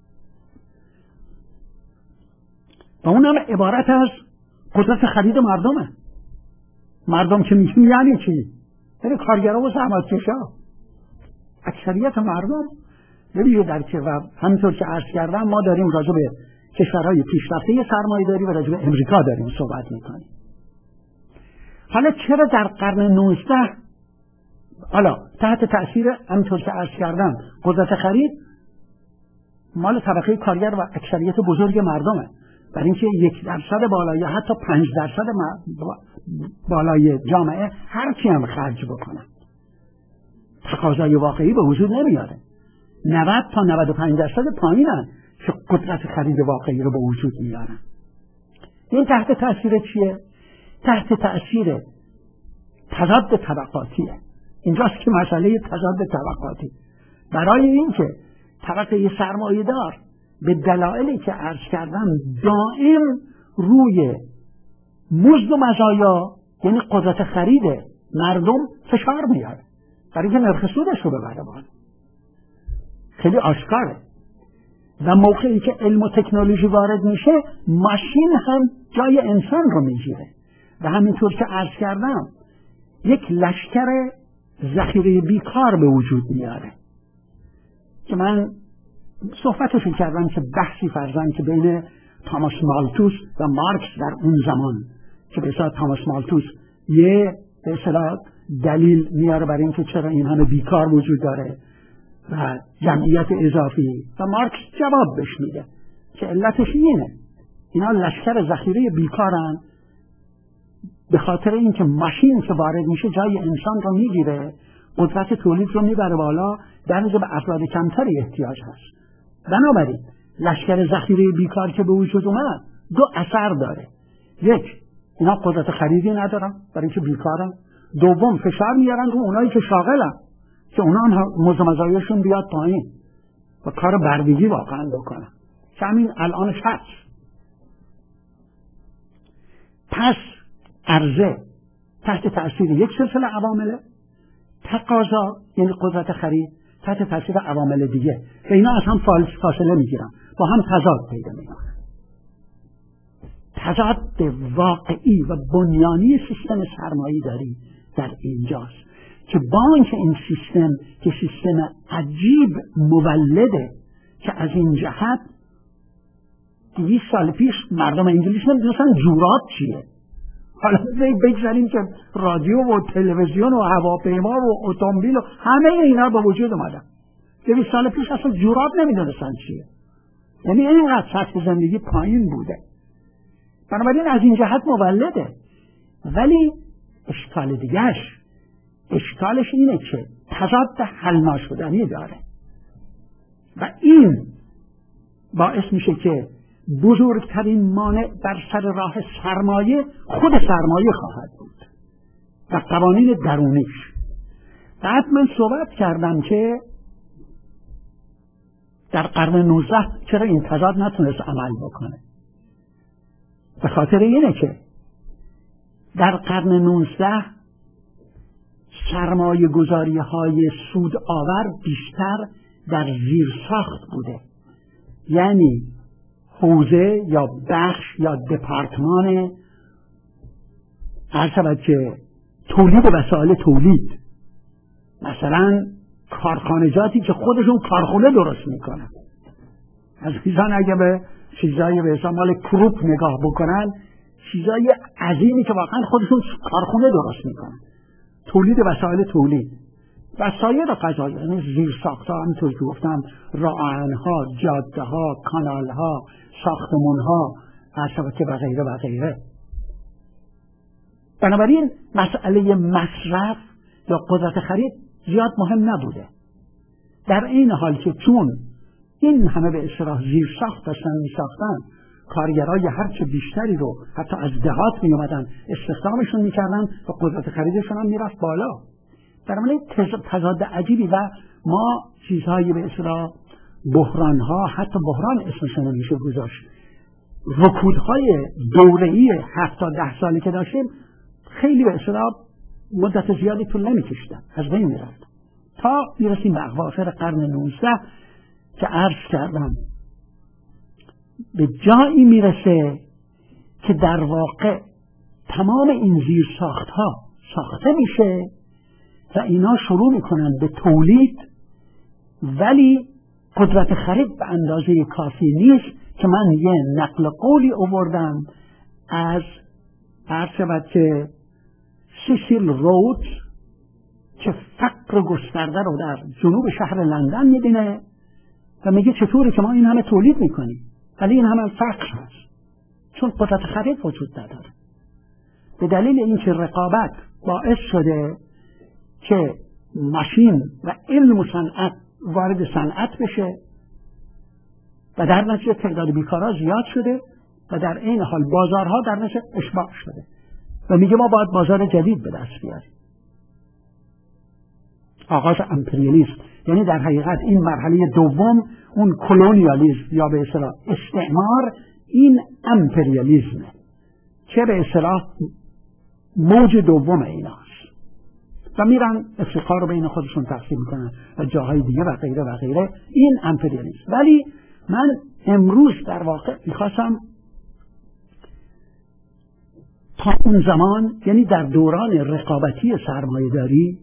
و اونم عبارت از قدرت خرید مردمه. مردم که میگیم یعنی چی؟ یعنی کارگرها و زحمتکشا. اکثریت مردم یعنی در که و همینطور که عرض کردم ما داریم راجع به کشورهای پیشرفته سرمایه‌داری و راجع به امریکا داریم صحبت میکنیم. حالا چرا در قرن نوزده حالا تحت تأثیر همینطور که عرض کردم قدرت خرید مال طبقه کارگر و اکثریت بزرگ مردمه، برای اینکه یک درصد بالای حتی پنج درصد بالای جامعه هر کی هم خرج بکنن تقاضای واقعی به وجود نمیاره. نود تا نود و پنج درصد پایینن که قدرت خرید واقعی رو به وجود میارن. این تحت تأثیر چیه؟ تحت تأثیر تضاد طبقاتیه. اینجاست که مسئله تضاد طبقاتی. برای اینکه طبقه سرمایه‌دار به دلایلی که عرض کردم دائم روی مزد و مزایا یعنی قدرت خرید مردم فشار میاره برای اینکه نرخ سودش رو ببره بالا. خیلی آشکاره. و موقعی که علم و تکنولوژی وارد میشه ماشین هم جای انسان رو میگیره و همینطور که عرض کردم یک لشکر ذخیره بیکار به وجود میاره که من صحبتشون کردم که بحثی فرضاً که بین تاماس مالتوس و مارکس در اون زمان که به اصطلاح تاماس مالتوس یه به اصطلاح دلیل میاره برای اینکه چرا این همه بیکار وجود داره و جمعیت اضافی و مارکس جواب بهش میده که علتش اینه اینا لشکر ذخیره بیکارن به خاطر اینکه ماشین که وارد میشه جای انسان رو میگیره، قدرت تولید رو میبره بالا، در نتیجه به افراد کمتری احتیاج هست. بنابراین لشکر ذخیره بیکار که به وجود اومد دو اثر داره. یک، اینا قدرت خریدی ندارن برای اینکه بیکارن. دوم، فشار میارن رو اونایی که شاغلن که اونا هم مزد و مزایاشون بیاد پایین و کار بردگی واقعا بکنن که همین الانش هست. پس عرضه تحت تأثیر یک سلسله عوامله، تقاضا یعنی قدرت خرید تحت تأثیر عوامل دیگه و اینا از هم فاصله میگیرن، با هم تضاد پیدا میکنن. تضاد واقعی و بنیانی سیستم سرمایه‌ای داری در اینجاست که با اینکه این سیستم که سیستم عجیب مولده که از این جهت دویست سال پیش مردم انگلیس نمیدونستن جوراب چیه، حالا بگذاریم که رادیو و تلویزیون و هواپیما و اتومبیل و همه اینا با وجود اومدن. دویست سال پیش اصلا جوراب نمیدونستن چیه، یعنی اینقدر سطح زندگی پایین بوده. بنابراین از این جهت مولده. ولی اشکال دیگهش اشکالش اینه که تضاد حل ناشدنی داره و این باعث میشه که بزرگترین مانع بر سر راه سرمایه خود سرمایه خواهد بود و قوانین درونیش. بعد من صحبت کردم که در قرن نوزده چرا این تضاد نتونست عمل بکنه. به خاطر اینه که در قرن نوزده سرمایه گذاری های سود آور بیشتر در زیر ساخت بوده، یعنی حوزه یا بخش یا دپارتمان هر شود که تولید وسایل تولید، مثلا کارخانجاتی که خودشون کارخونه درست میکنن. عزیزان اگه به چیزایی به حساب مال کروپ نگاه بکنن، چیزای عظیمی که واقعا خودشون کارخونه درست میکنن، تولید وسایل تولید و سایر قضایا، یعنی زیر ساخت‌ها، همونطور که گفتم راه‌آهن‌ها، جاده‌ها، کانال‌ها، ساختمان‌ها، شبکه و غیره و غیره. بنابراین مسئله مصرف یا قدرت خرید زیاد مهم نبوده. در این حال که چون این همه به اصطلاح زیر ساخت داشتن می‌ساختن، کارگرای هرچه بیشتری رو حتی از دهات می اومدن استخدامشون میکردن و قدرت خریدشون هم میرفت بالا. در مورد تضاد عجیبی و ما چیزهایی به اصطلاح بحرانها، حتی بحران اسمش نمیشه گذاشت، رکودهای دوره‌ای هفت تا ده سالی که داشتیم خیلی به اصطلاح مدت زیادی طول نمیکشیدن، از بین میرفت تا میرسیم به اواخر قرن نوزده که عرض کردم به جایی میرسه که در واقع تمام این زیر ساخت ها ساخته میشه و اینا شروع میکنن به تولید، ولی قدرت خرید به اندازه کافی نیست که من یه نقل قولی آوردم از عرض شود که سیسیل رودز که فقر گسترده رو در جنوب شهر لندن میبینه و میگه چطوری که ما این همه تولید میکنیم ولی این همه فقر هست، چون قدرت خرید وجود نداره. به دلیل اینکه رقابت باعث شده که ماشین و علم و صنعت وارد صنعت بشه و در نتیجه تعداد بیکارها زیاد شده و در این حال بازارها در نتیجه اشباع شده و میگه ما باید بازار جدید به دست بیاریم. آغاز امپریالیسم، یعنی در حقیقت این مرحله دوم، اون کلونیالیسم یا به اصطلاح استعمار، این امپریالیسمه که به اصطلاح موج دوم ایناست و میرن افریقا رو بین خودشون تقسیم میکنن و جاهای دیگه و غیره و غیره. این امپریالیسم. ولی من امروز در واقع میخواستم تا اون زمان، یعنی در دوران رقابتی سرمایه‌داری،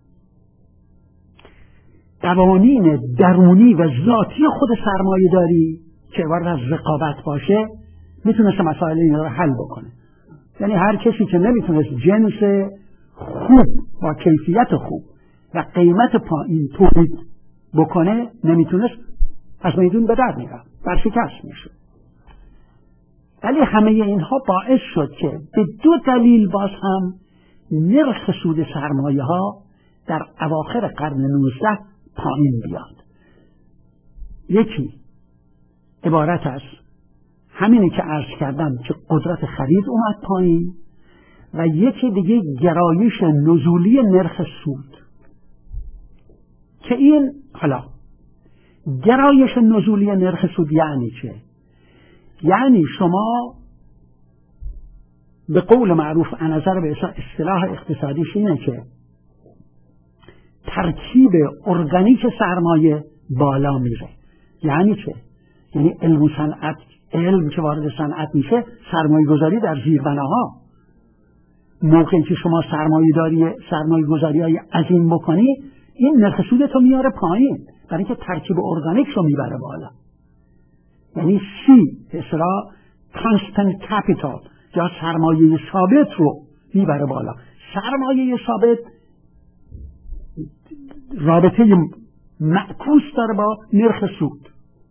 قوانین درونی و ذاتی خود سرمایه‌داری که عبارت از رقابت باشه میتونست مسائل اینا رو حل بکنه. یعنی هر کسی که نمیتونست جنس خوب با کیفیت خوب و قیمت پایین تولید بکنه نمیتونست از میدون به در میرفت، برشکست میشد. ولی همه اینها باعث شد که به دو دلیل باز هم نرخ سود سرمایه ها در اواخر قرن نوزده پایین بیاد. یکی عبارت است همینی که عرض کردم که قدرت خرید اومد پایین، و یکی دیگه گرایش نزولی نرخ سود که این حالا گرایش نزولی نرخ سود یعنی چه؟ یعنی شما به قول معروف نظر به اصطلاح اقتصادیش اینه که ترکیب ارگانیک سرمایه بالا میره. یعنی چه؟ یعنی علم و صنعت، علم که وارد صنعت میشه سرمایه گذاری در زیربناها. موقعی که شما سرمایه داری سرمایه گذاری های عظیم بکنی این نرخ سودتو میاره پایین، برای اینکه ترکیب ارگانیک رو میبره بالا. یعنی سی اصطلاح constant capital یا سرمایه ثابت رو میبره بالا. سرمایه ثابت رابطه معکوس داره با نرخ سود.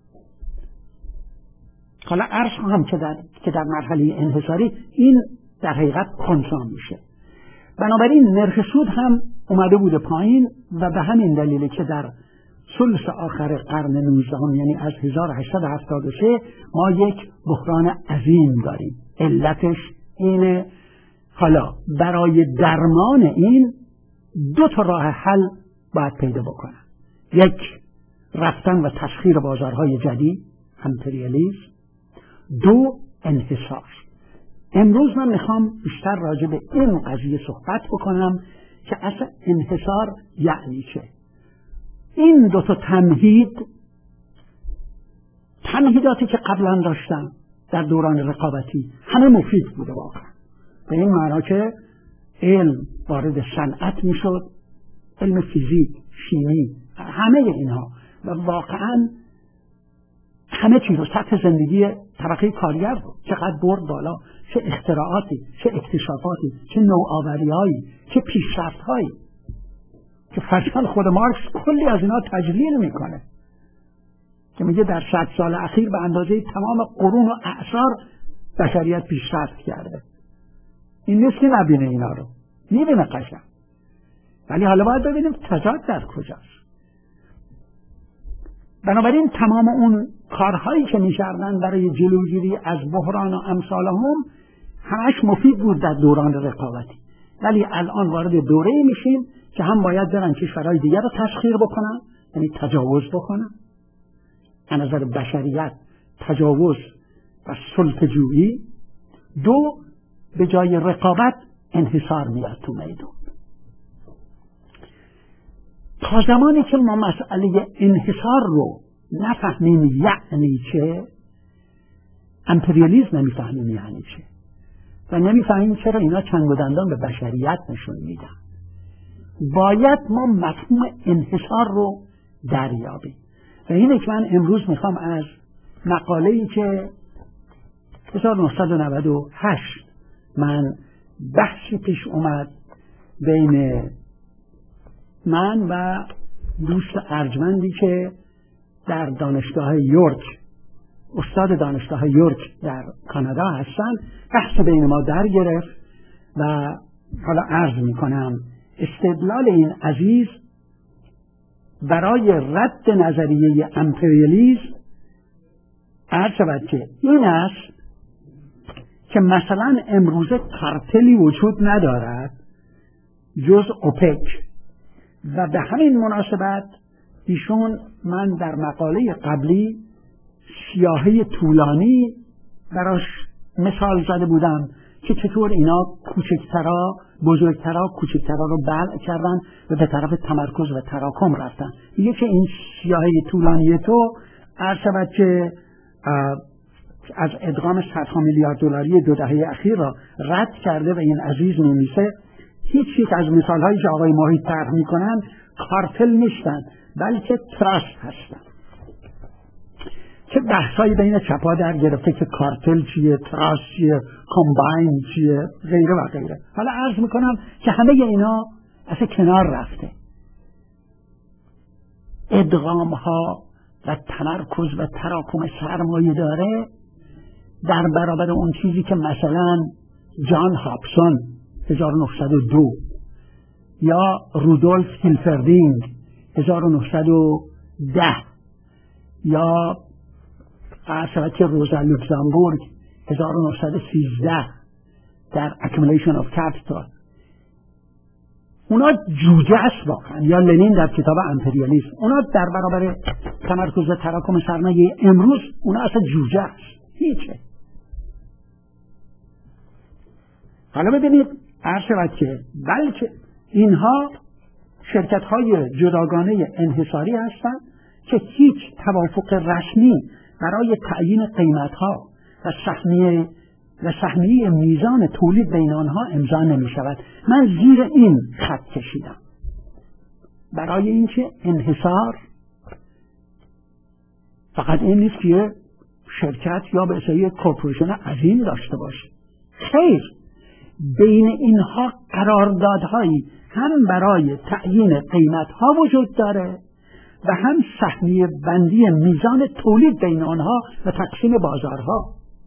حالا عرض هم که در, که در مرحله انحصاری این در حقیقت کنسان میشه. بنابراین نرخ سود هم اومده بوده پایین و به همین دلیله که در ثلث آخر قرن نوزدهم یعنی از هزار و هشتصد و هفتاد و سه ما یک بحران عظیم داریم. علتش اینه. حالا برای درمان این دو تا راه حل باید پیدا بکنن. یک، رفتن و تسخیر بازارهای جدید، امپریالیسم. دو، انحصار. امروز من میخوام بیشتر راجع به این قضیه صحبت بکنم که اصلا انحصار یعنی چه. این دو تا تمهید، تمهیداتی که قبلا داشتم در دوران رقابتی همه مفید بوده واقعا، به این معنا که علم وارد صنعت میشد، علم فیزیک، شیمی، همه اینها، و واقعا همه چیز رو سطح زندگی طبقه کارگر رو چقدر برد بالا، چه اختراعاتی، چه اکتشافاتی، چه نوآوری‌هایی، چه پیشرفت‌هایی که فرزن خود مارکس کلی از اینا تجلیل میکنه که میگه در صد سال اخیر به اندازه تمام قرون و اعصار بشریت پیشرفت کرده. این نیست که نبینه اینا رو، میبینه قشنگ، ولی حالا باید ببینیم تضاد در کجاست. بنابراین تمام اون کارهایی که می‌کردن برای جلوگیری از بحران و امثالهم همش مفید بود در دوران رقابتی، ولی الان وارد دوره‌ای میشیم که هم باید برن کشورهای دیگر رو تسخیر بکنن، یعنی تجاوز بکنن از نظر بشریت، تجاوز و سلطه‌جویی. دو، به جای رقابت انحصار میاد تو میدون. تا زمانی که ما مسئله انحصار رو نفهمیم یعنی چه، امپریالیسم نمیفهمیم یعنی چه، و نمیفهمیم چرا اینا چنگ و دندان به بشریت نشون میدن. باید ما مفهوم انحصار رو دریابیم و اینه که من امروز میخوام از مقاله‌ای که هزار و نهصد و نود و هشت من بحثی پیش اومد بین من و دوست ارجمندی که در دانشگاه یورک، استاد دانشگاه یورک در کانادا هستن، بحث بین ما در گرفت و حالا عرض میکنم استدلال این عزیز برای رد نظریه امپریالیسم عرض شود که این است که مثلا امروزه کارتلی وجود ندارد جز اوپک، و به همین مناسبت ایشون، من در مقاله قبلی سیاهی طولانی براش مثال زده بودم که چطور اینا کوچکترا بزرگترا کوچکترا رو بلع کردن و به طرف تمرکز و تراکم رفتن. دیگه که این سیاهی طولانی تو عرض شود که از ادغام صدها میلیارد دلاری دو دهه اخیر را رد کرده و این عزیز می‌نویسه هیچ یک از مثال‌هایی که آقای محیط طرح می‌کنن کارتل نیستن بلکه تراست هستن. چه بحثایی بین چپا در گرفته که کارتل چیه، تراست چیه، کامباین چیه، غیره و غیره. حالا عرض میکنم که همه اینا اصلا کنار رفته. ادغام ها و تمرکز و تراکم سرمایه داره در برابر اون چیزی که مثلا جان هابسون هزار و نهصد و دو یا رودولف هیلفردینگ هزار و نهصد و ده یا عصبت روزا لوکزامبورگ هزار و نهصد و سیزده در Accumulation of Capital، اونا جوجه است واقعا، یا لنین در کتاب امپریالیسم، اونا در برابر تمرکز و تراکم سرمایه امروز اونا اصلا جوجه است، هیچه. حالا ببینید عرض شود که بلکه اینها شرکت های جداگانه انحصاری هستند که هیچ توافق رسمی برای تعیین قیمت ها و سهمیه و سهمیه میزان تولید بین آنها امضا نمی شود. من زیر این خط کشیدم برای اینکه انحصار فقط این نیست که شرکت یا به اصطلاح کورپوریشن عظیم داشته باشه، خیر، بین اینها قراردادهایی هم برای تعیین قیمت ها وجود داره و هم سهمیه بندی میزان تولید بین آنها و تقسیم بازارها.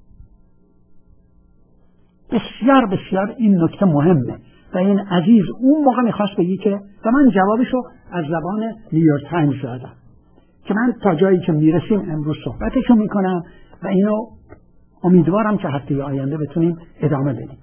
بسیار بسیار این نکته مهمه و این عزیز اون موقع میخواست بگی که و من جوابشو از زبان نیویورک تایمز دادم که من تا جایی که میرسیم امروز صحبتشو میکنم و اینو امیدوارم که هفته آینده بتونیم ادامه بدیم.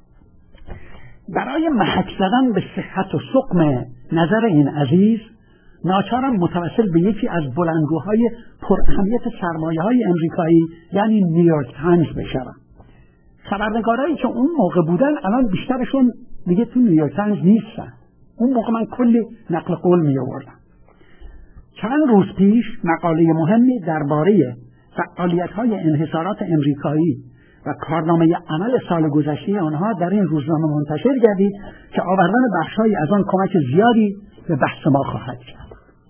برای محک زدن به صحت و سقم نظر این عزیز ناچارم متوسل به یکی از بلندگوهای پر اهمیت سرمایه های امریکایی یعنی نیویورک تایمز بشوم. خبرنگارایی که اون موقع بودن الان بیشترشون دیگه تو نیویورک تایمز نیستن. اون موقع من کلی نقل قول می آوردم. چند روز پیش مقاله مهمی درباره فعالیت‌های انحصارات امریکایی و کارنامه عمل سال گذشته آنها در این روزنامه منتشر گردید که آوردن بخش‌هایی از آن کمک زیادی به بحث ما خواهد کرد.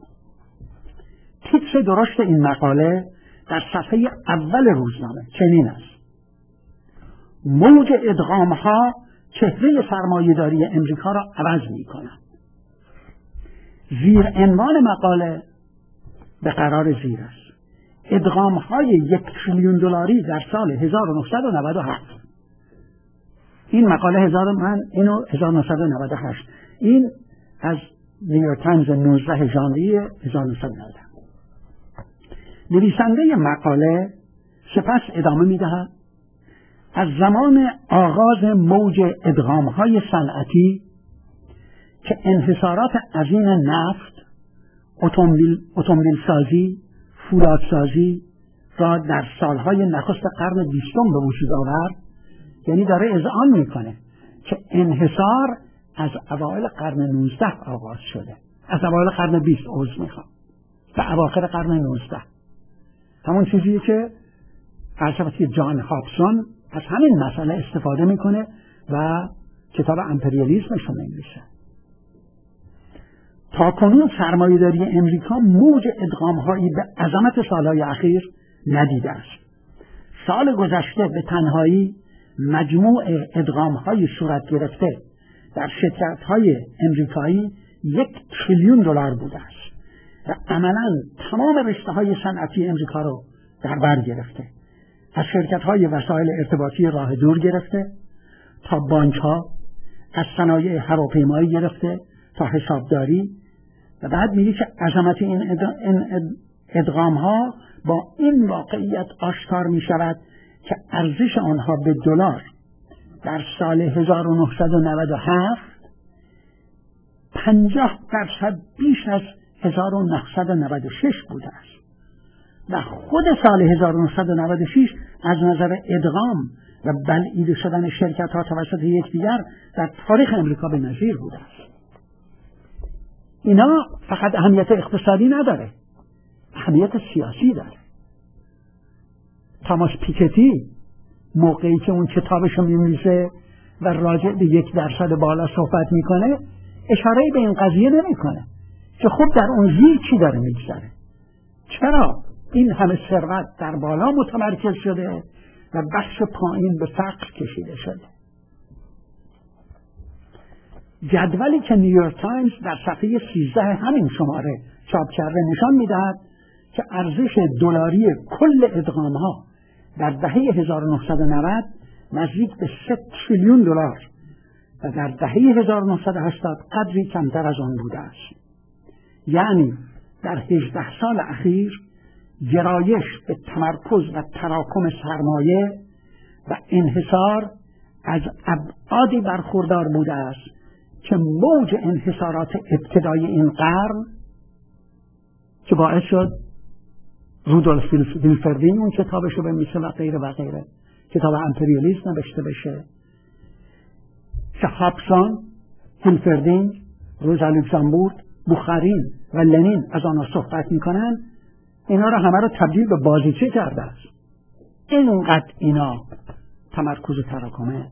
تیتر درشت این مقاله در صفحه اول روزنامه چنین است: موج ادغام‌ها چهره سرمایه‌داری امریکا را عوض می‌کند. زیر عنوان مقاله به قرار زیر است: ادغام‌های یک تریلیون دلاری در سال هزار و نهصد و نود و هفت. این مقاله هزار من اینو هزار و نهصد و نود و هشت، این از نیویورک تایمز نوزده ژانویه هزار و نهصد و نود. نویسنده مقاله سپس ادامه می‌دهد: از زمان آغاز موج ادغام‌های صنعتی که انحصارات عظیم نفت، اتومبیل اتومبیل سازی، فولادسازی را در سالهای نخست قرن بیستم به وجود آورد، یعنی داره اذعان میکنه که انحصار از اوایل قرن نوزده آغاز شده، از اوایل قرن بیست عضو میخوام و اواخر قرن نوزده. همون چیزیه که فلسفه جان هابسون از همین مسئله استفاده میکنه و کتاب امپریالیسمش رو می‌نویسه. تا کنون سرمایه‌داری امریکا موج ادغام‌هایی به عظمت سالهای اخیر ندیده است. سال گذشته به تنهایی مجموع ادغام‌های صورت گرفته در شرکت‌های امریکایی یک تریلیون دلار بوده است و عملاً تمام رشته‌های صنعتی امریکا رو در بر گرفته، از شرکت‌های وسایل ارتباطی راه دور گرفته تا بانک‌ها، از صنایع هواپیمایی گرفته تا حسابداری، و بعد میگه که عظمت این ادغام‌ها با این واقعیت آشکار می شود که ارزش آنها به دلار در سال هزار و نهصد و نود و هفت پنجاه درصد بیش از هزار و نهصد و نود و شش بوده است و خود سال هزار و نهصد و نود و شش از نظر ادغام و بلعیده شدن شرکت‌ها توسط یکدیگر در تاریخ امریکا به نظیر بوده است. اینا فقط اهمیت اقتصادی نداره، اهمیت سیاسی داره. تاماس پیکتی موقعی که اون کتابشو می‌نویسه و راجع به یک درصد بالا صحبت میکنه اشاره به این قضیه نمیکنه که خب در اون زیر چی داره میگذره، چرا این همه ثروت در بالا متمرکز شده و بخش پایین به فقر کشیده شده. جدولی که نیویورک تایمز در صفحه سیزده همین شماره چاپ کرده نشان میدهد که ارزش دلاری کل ادغام‌ها در دهه هزار و نهصد و نود نزدیک به سه تریلیون دلار و در دهه هزار و نهصد و هشتاد قدری کمتر از آن بوده است. یعنی در هجده سال اخیر گرایش به تمرکز و تراکم سرمایه و انحصار از ابعادی برخوردار بوده است که موج انحصارات ابتدای این قرن که باعث شد رودولف ویلفردین اون کتابشو بنویسه و غیره و غیره، کتاب امپریالیسم نوشته بشه، که هابسون، ویلفردین، روزا لوکزامبورگ، بوخارین و لنین از آنها صحبت میکنن، اینا رو همه رو تبدیل به بازیچه کرده است. اینقدر اینا تمرکز تراکمه.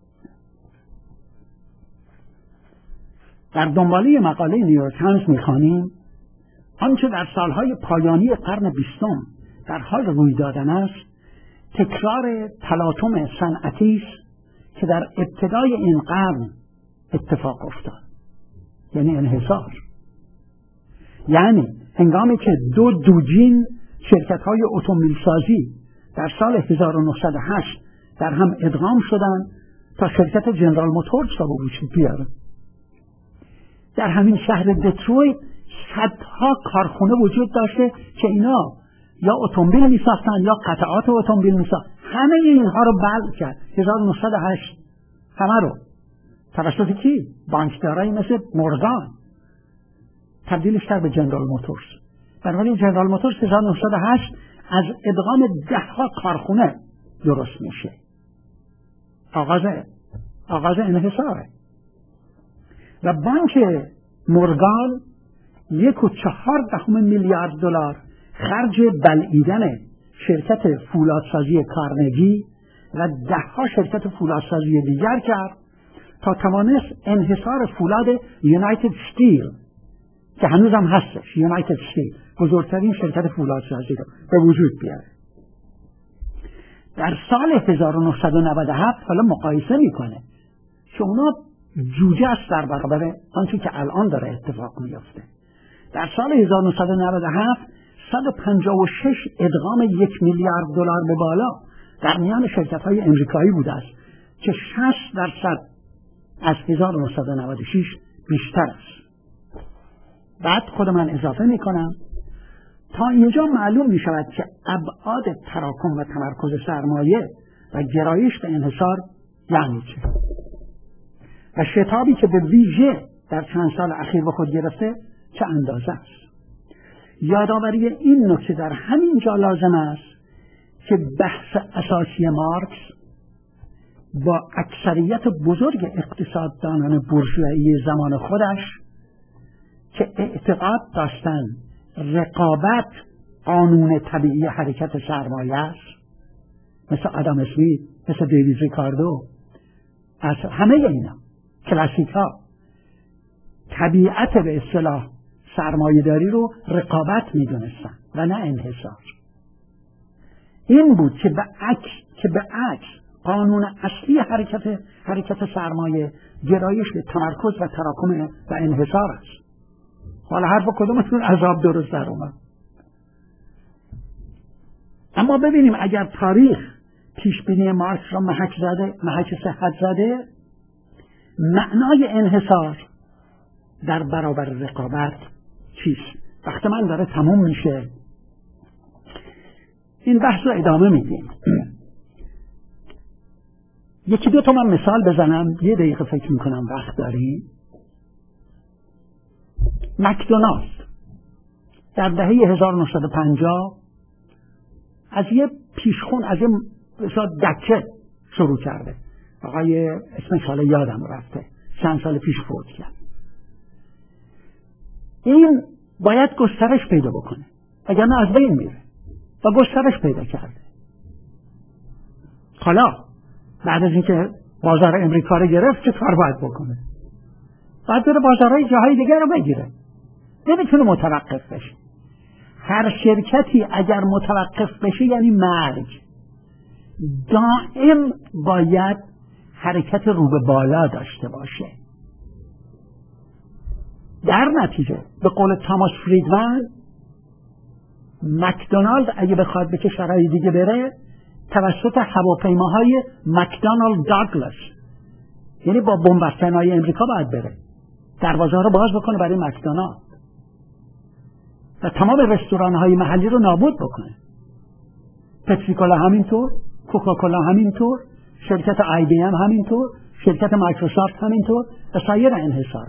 در دنباله مقاله نیویورک تایمز میخوانیم آنچه در سالهای پایانی قرن بیستم در حال روی دادن است تکرار تلاطم صنعتی است که در ابتدای این قرن اتفاق افتاد، یعنی انحصار. یعنی هنگامی که دو دوجین شرکت‌های اتومبیل سازی در سال هزار و نهصد و هشت در هم ادغام شدند تا شرکت جنرال موتورز را به وجود بیارند. در همین شهر دترویت صدها کارخانه وجود داشته که اینا یا اتومبیل می‌ساختن یا قطعات اتومبیل می‌ساختن. همه اینها رو بلع کرد هزار و نهصد و هشت، همه رو توسط کی؟ بانکدارایی مثل مورگان تبدیلش کرد به جنرال موتورز. بنابراین جنرال موتورز هزار و نهصد و هشت از ادغام ده ها کارخانه درست میشه. آغاز آغاز انحصاره. و بانک مورگان یک و چهار دهم میلیارد دلار خرج بلعیدن شرکت فولادسازی کارنگی و ده ها شرکت فولادسازی دیگر کرد تا توانست انحصار فولاد یونایتد استیل که هنوز هم هستش، یونایتد استیل بزرگترین شرکت فولادسازی رو به وجود بیاره. در سال هزار و نهصد و نود و هفت حالا مقایسه میکنه که اونا جوجه است در برابر آنچه که الان داره اتفاق میفته. در سال هزار و نهصد و نود و هفت صد و پنجاه و شش ادغام یک میلیارد دلار به بالا در میان شرکت‌های امریکایی بوده است که شصت درصد از هزار و نهصد و نود و شش بیشتر است. بعد خود من اضافه میکنم تا اینجا معلوم می شود که ابعاد تراکم و تمرکز سرمایه و گرایش به انحصار یعنی چه و شتابی که به ویژه در چند سال اخیر به خود گرفته چه اندازه است. یادآوری این نکته در همین جا لازم است که بحث اساسی مارکس با اکثریت بزرگ اقتصاددانان بورژوایی زمان خودش که اعتقاد داشتند رقابت قانون طبیعی حرکت سرمایه است، مثل آدم اسمیت، مثل دیوید ریکاردو، از همه اینا کلاسیک ها طبیعت به اصطلاح سرمایه داری رو رقابت می دونستن و نه انحصار. این بود که به عکس که به عکس قانون اصلی حرکت حرکت سرمایه گرایش به تمرکز و تراکم و انحصار است. حالا حرف کدومتون عذاب درست در اومد. اما ببینیم اگر تاریخ پیشبینی مارکس را محک زده، محک صحت زده، معنای انحصار در برابر رقابت چیست؟ وقت من داره تموم میشه، این بحث رو ادامه میدیم. یکی دو تا من مثال بزنم، یه دقیقه فکر میکنم وقت داریم. مکدونالد در دهه هزار و نهصد و پنجاه از یه پیشخون، از یه دکه شروع کرده. آقای اسمش حالا یادم رفته، چند سال پیش فوت کرد. این باید گسترش پیدا بکنه، اگر نه از بین میره، و گسترش پیدا کرده. حالا بعد از اینکه بازار امریکا رو گرفت چه کار باید بکنه؟ باید بره بازارهای جاهای دیگر رو بگیره، نمیتونه متوقف بشه. هر شرکتی اگر متوقف بشه یعنی مرگ. دائم باید حرکت رو به بالا داشته باشه. در نتیجه به قول تاماس فریدمن، مکدونالد اگه بخواد به کشورهای دیگه بره توسط هواپیماهای مکدونالد داگلاس، یعنی با بمب‌افکن‌های امریکا باید بره، دروازه‌ها رو باز بکنه برای مکدونالد و تمام رستوران‌های محلی رو نابود بکنه. پپسی کولا همینطور، کوکاکولا همینطور، شرکت آی بی ام همینطور، شرکت مایکروسافت همینطور و سایر انحصارات.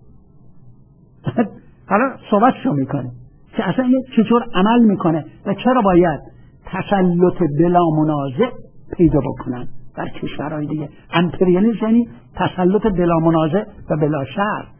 حالا صحبتشو میکنه که اصلا این چطور عمل میکنه و چرا باید تسلط بلا منازع پیدا بکنن در کشورهای دیگه. امپریالیسم یعنی تسلط بلا منازع و بلا شرط.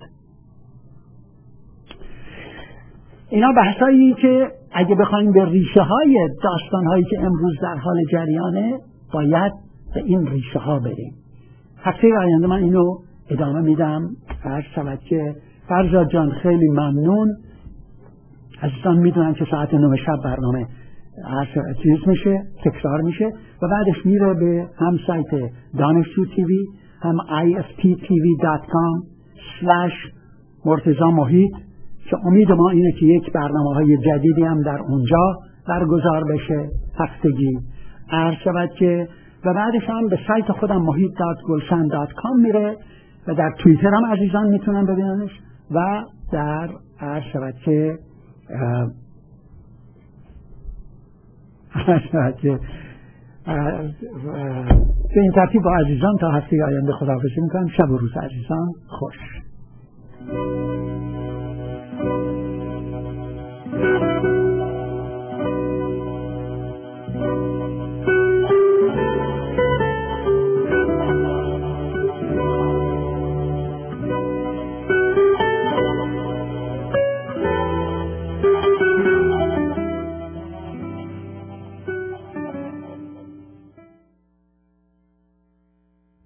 اینا بحثایی که اگه بخوایم به ریشه های داستان هایی که امروز در حال جریانه باید به این ریشه ها بریم. هفته آینده من اینو ادامه میدم. هر شود که فرزاد جان خیلی ممنون. عزیزان میدونن که ساعت نه شب برنامه هر چیز میشه، تکرار میشه و بعدش میره به هم سایت دانشجو تیوی، هم آی اف تی تی وی دات کام سلش مرتضی محیط که امید ما اینه که یک برنامه های جدیدی هم در اونجا برگزار بشه هفتگی. هر شود که و بعدش هم به سایت خودم محیط دات گلشن دات کام میره و در توییتر هم عزیزان میتونن ببیننش و در هر شود که که به این ترتیب با عزیزان تا هفته آینده خداحافظی میکنم. شب و روز عزیزان خوش.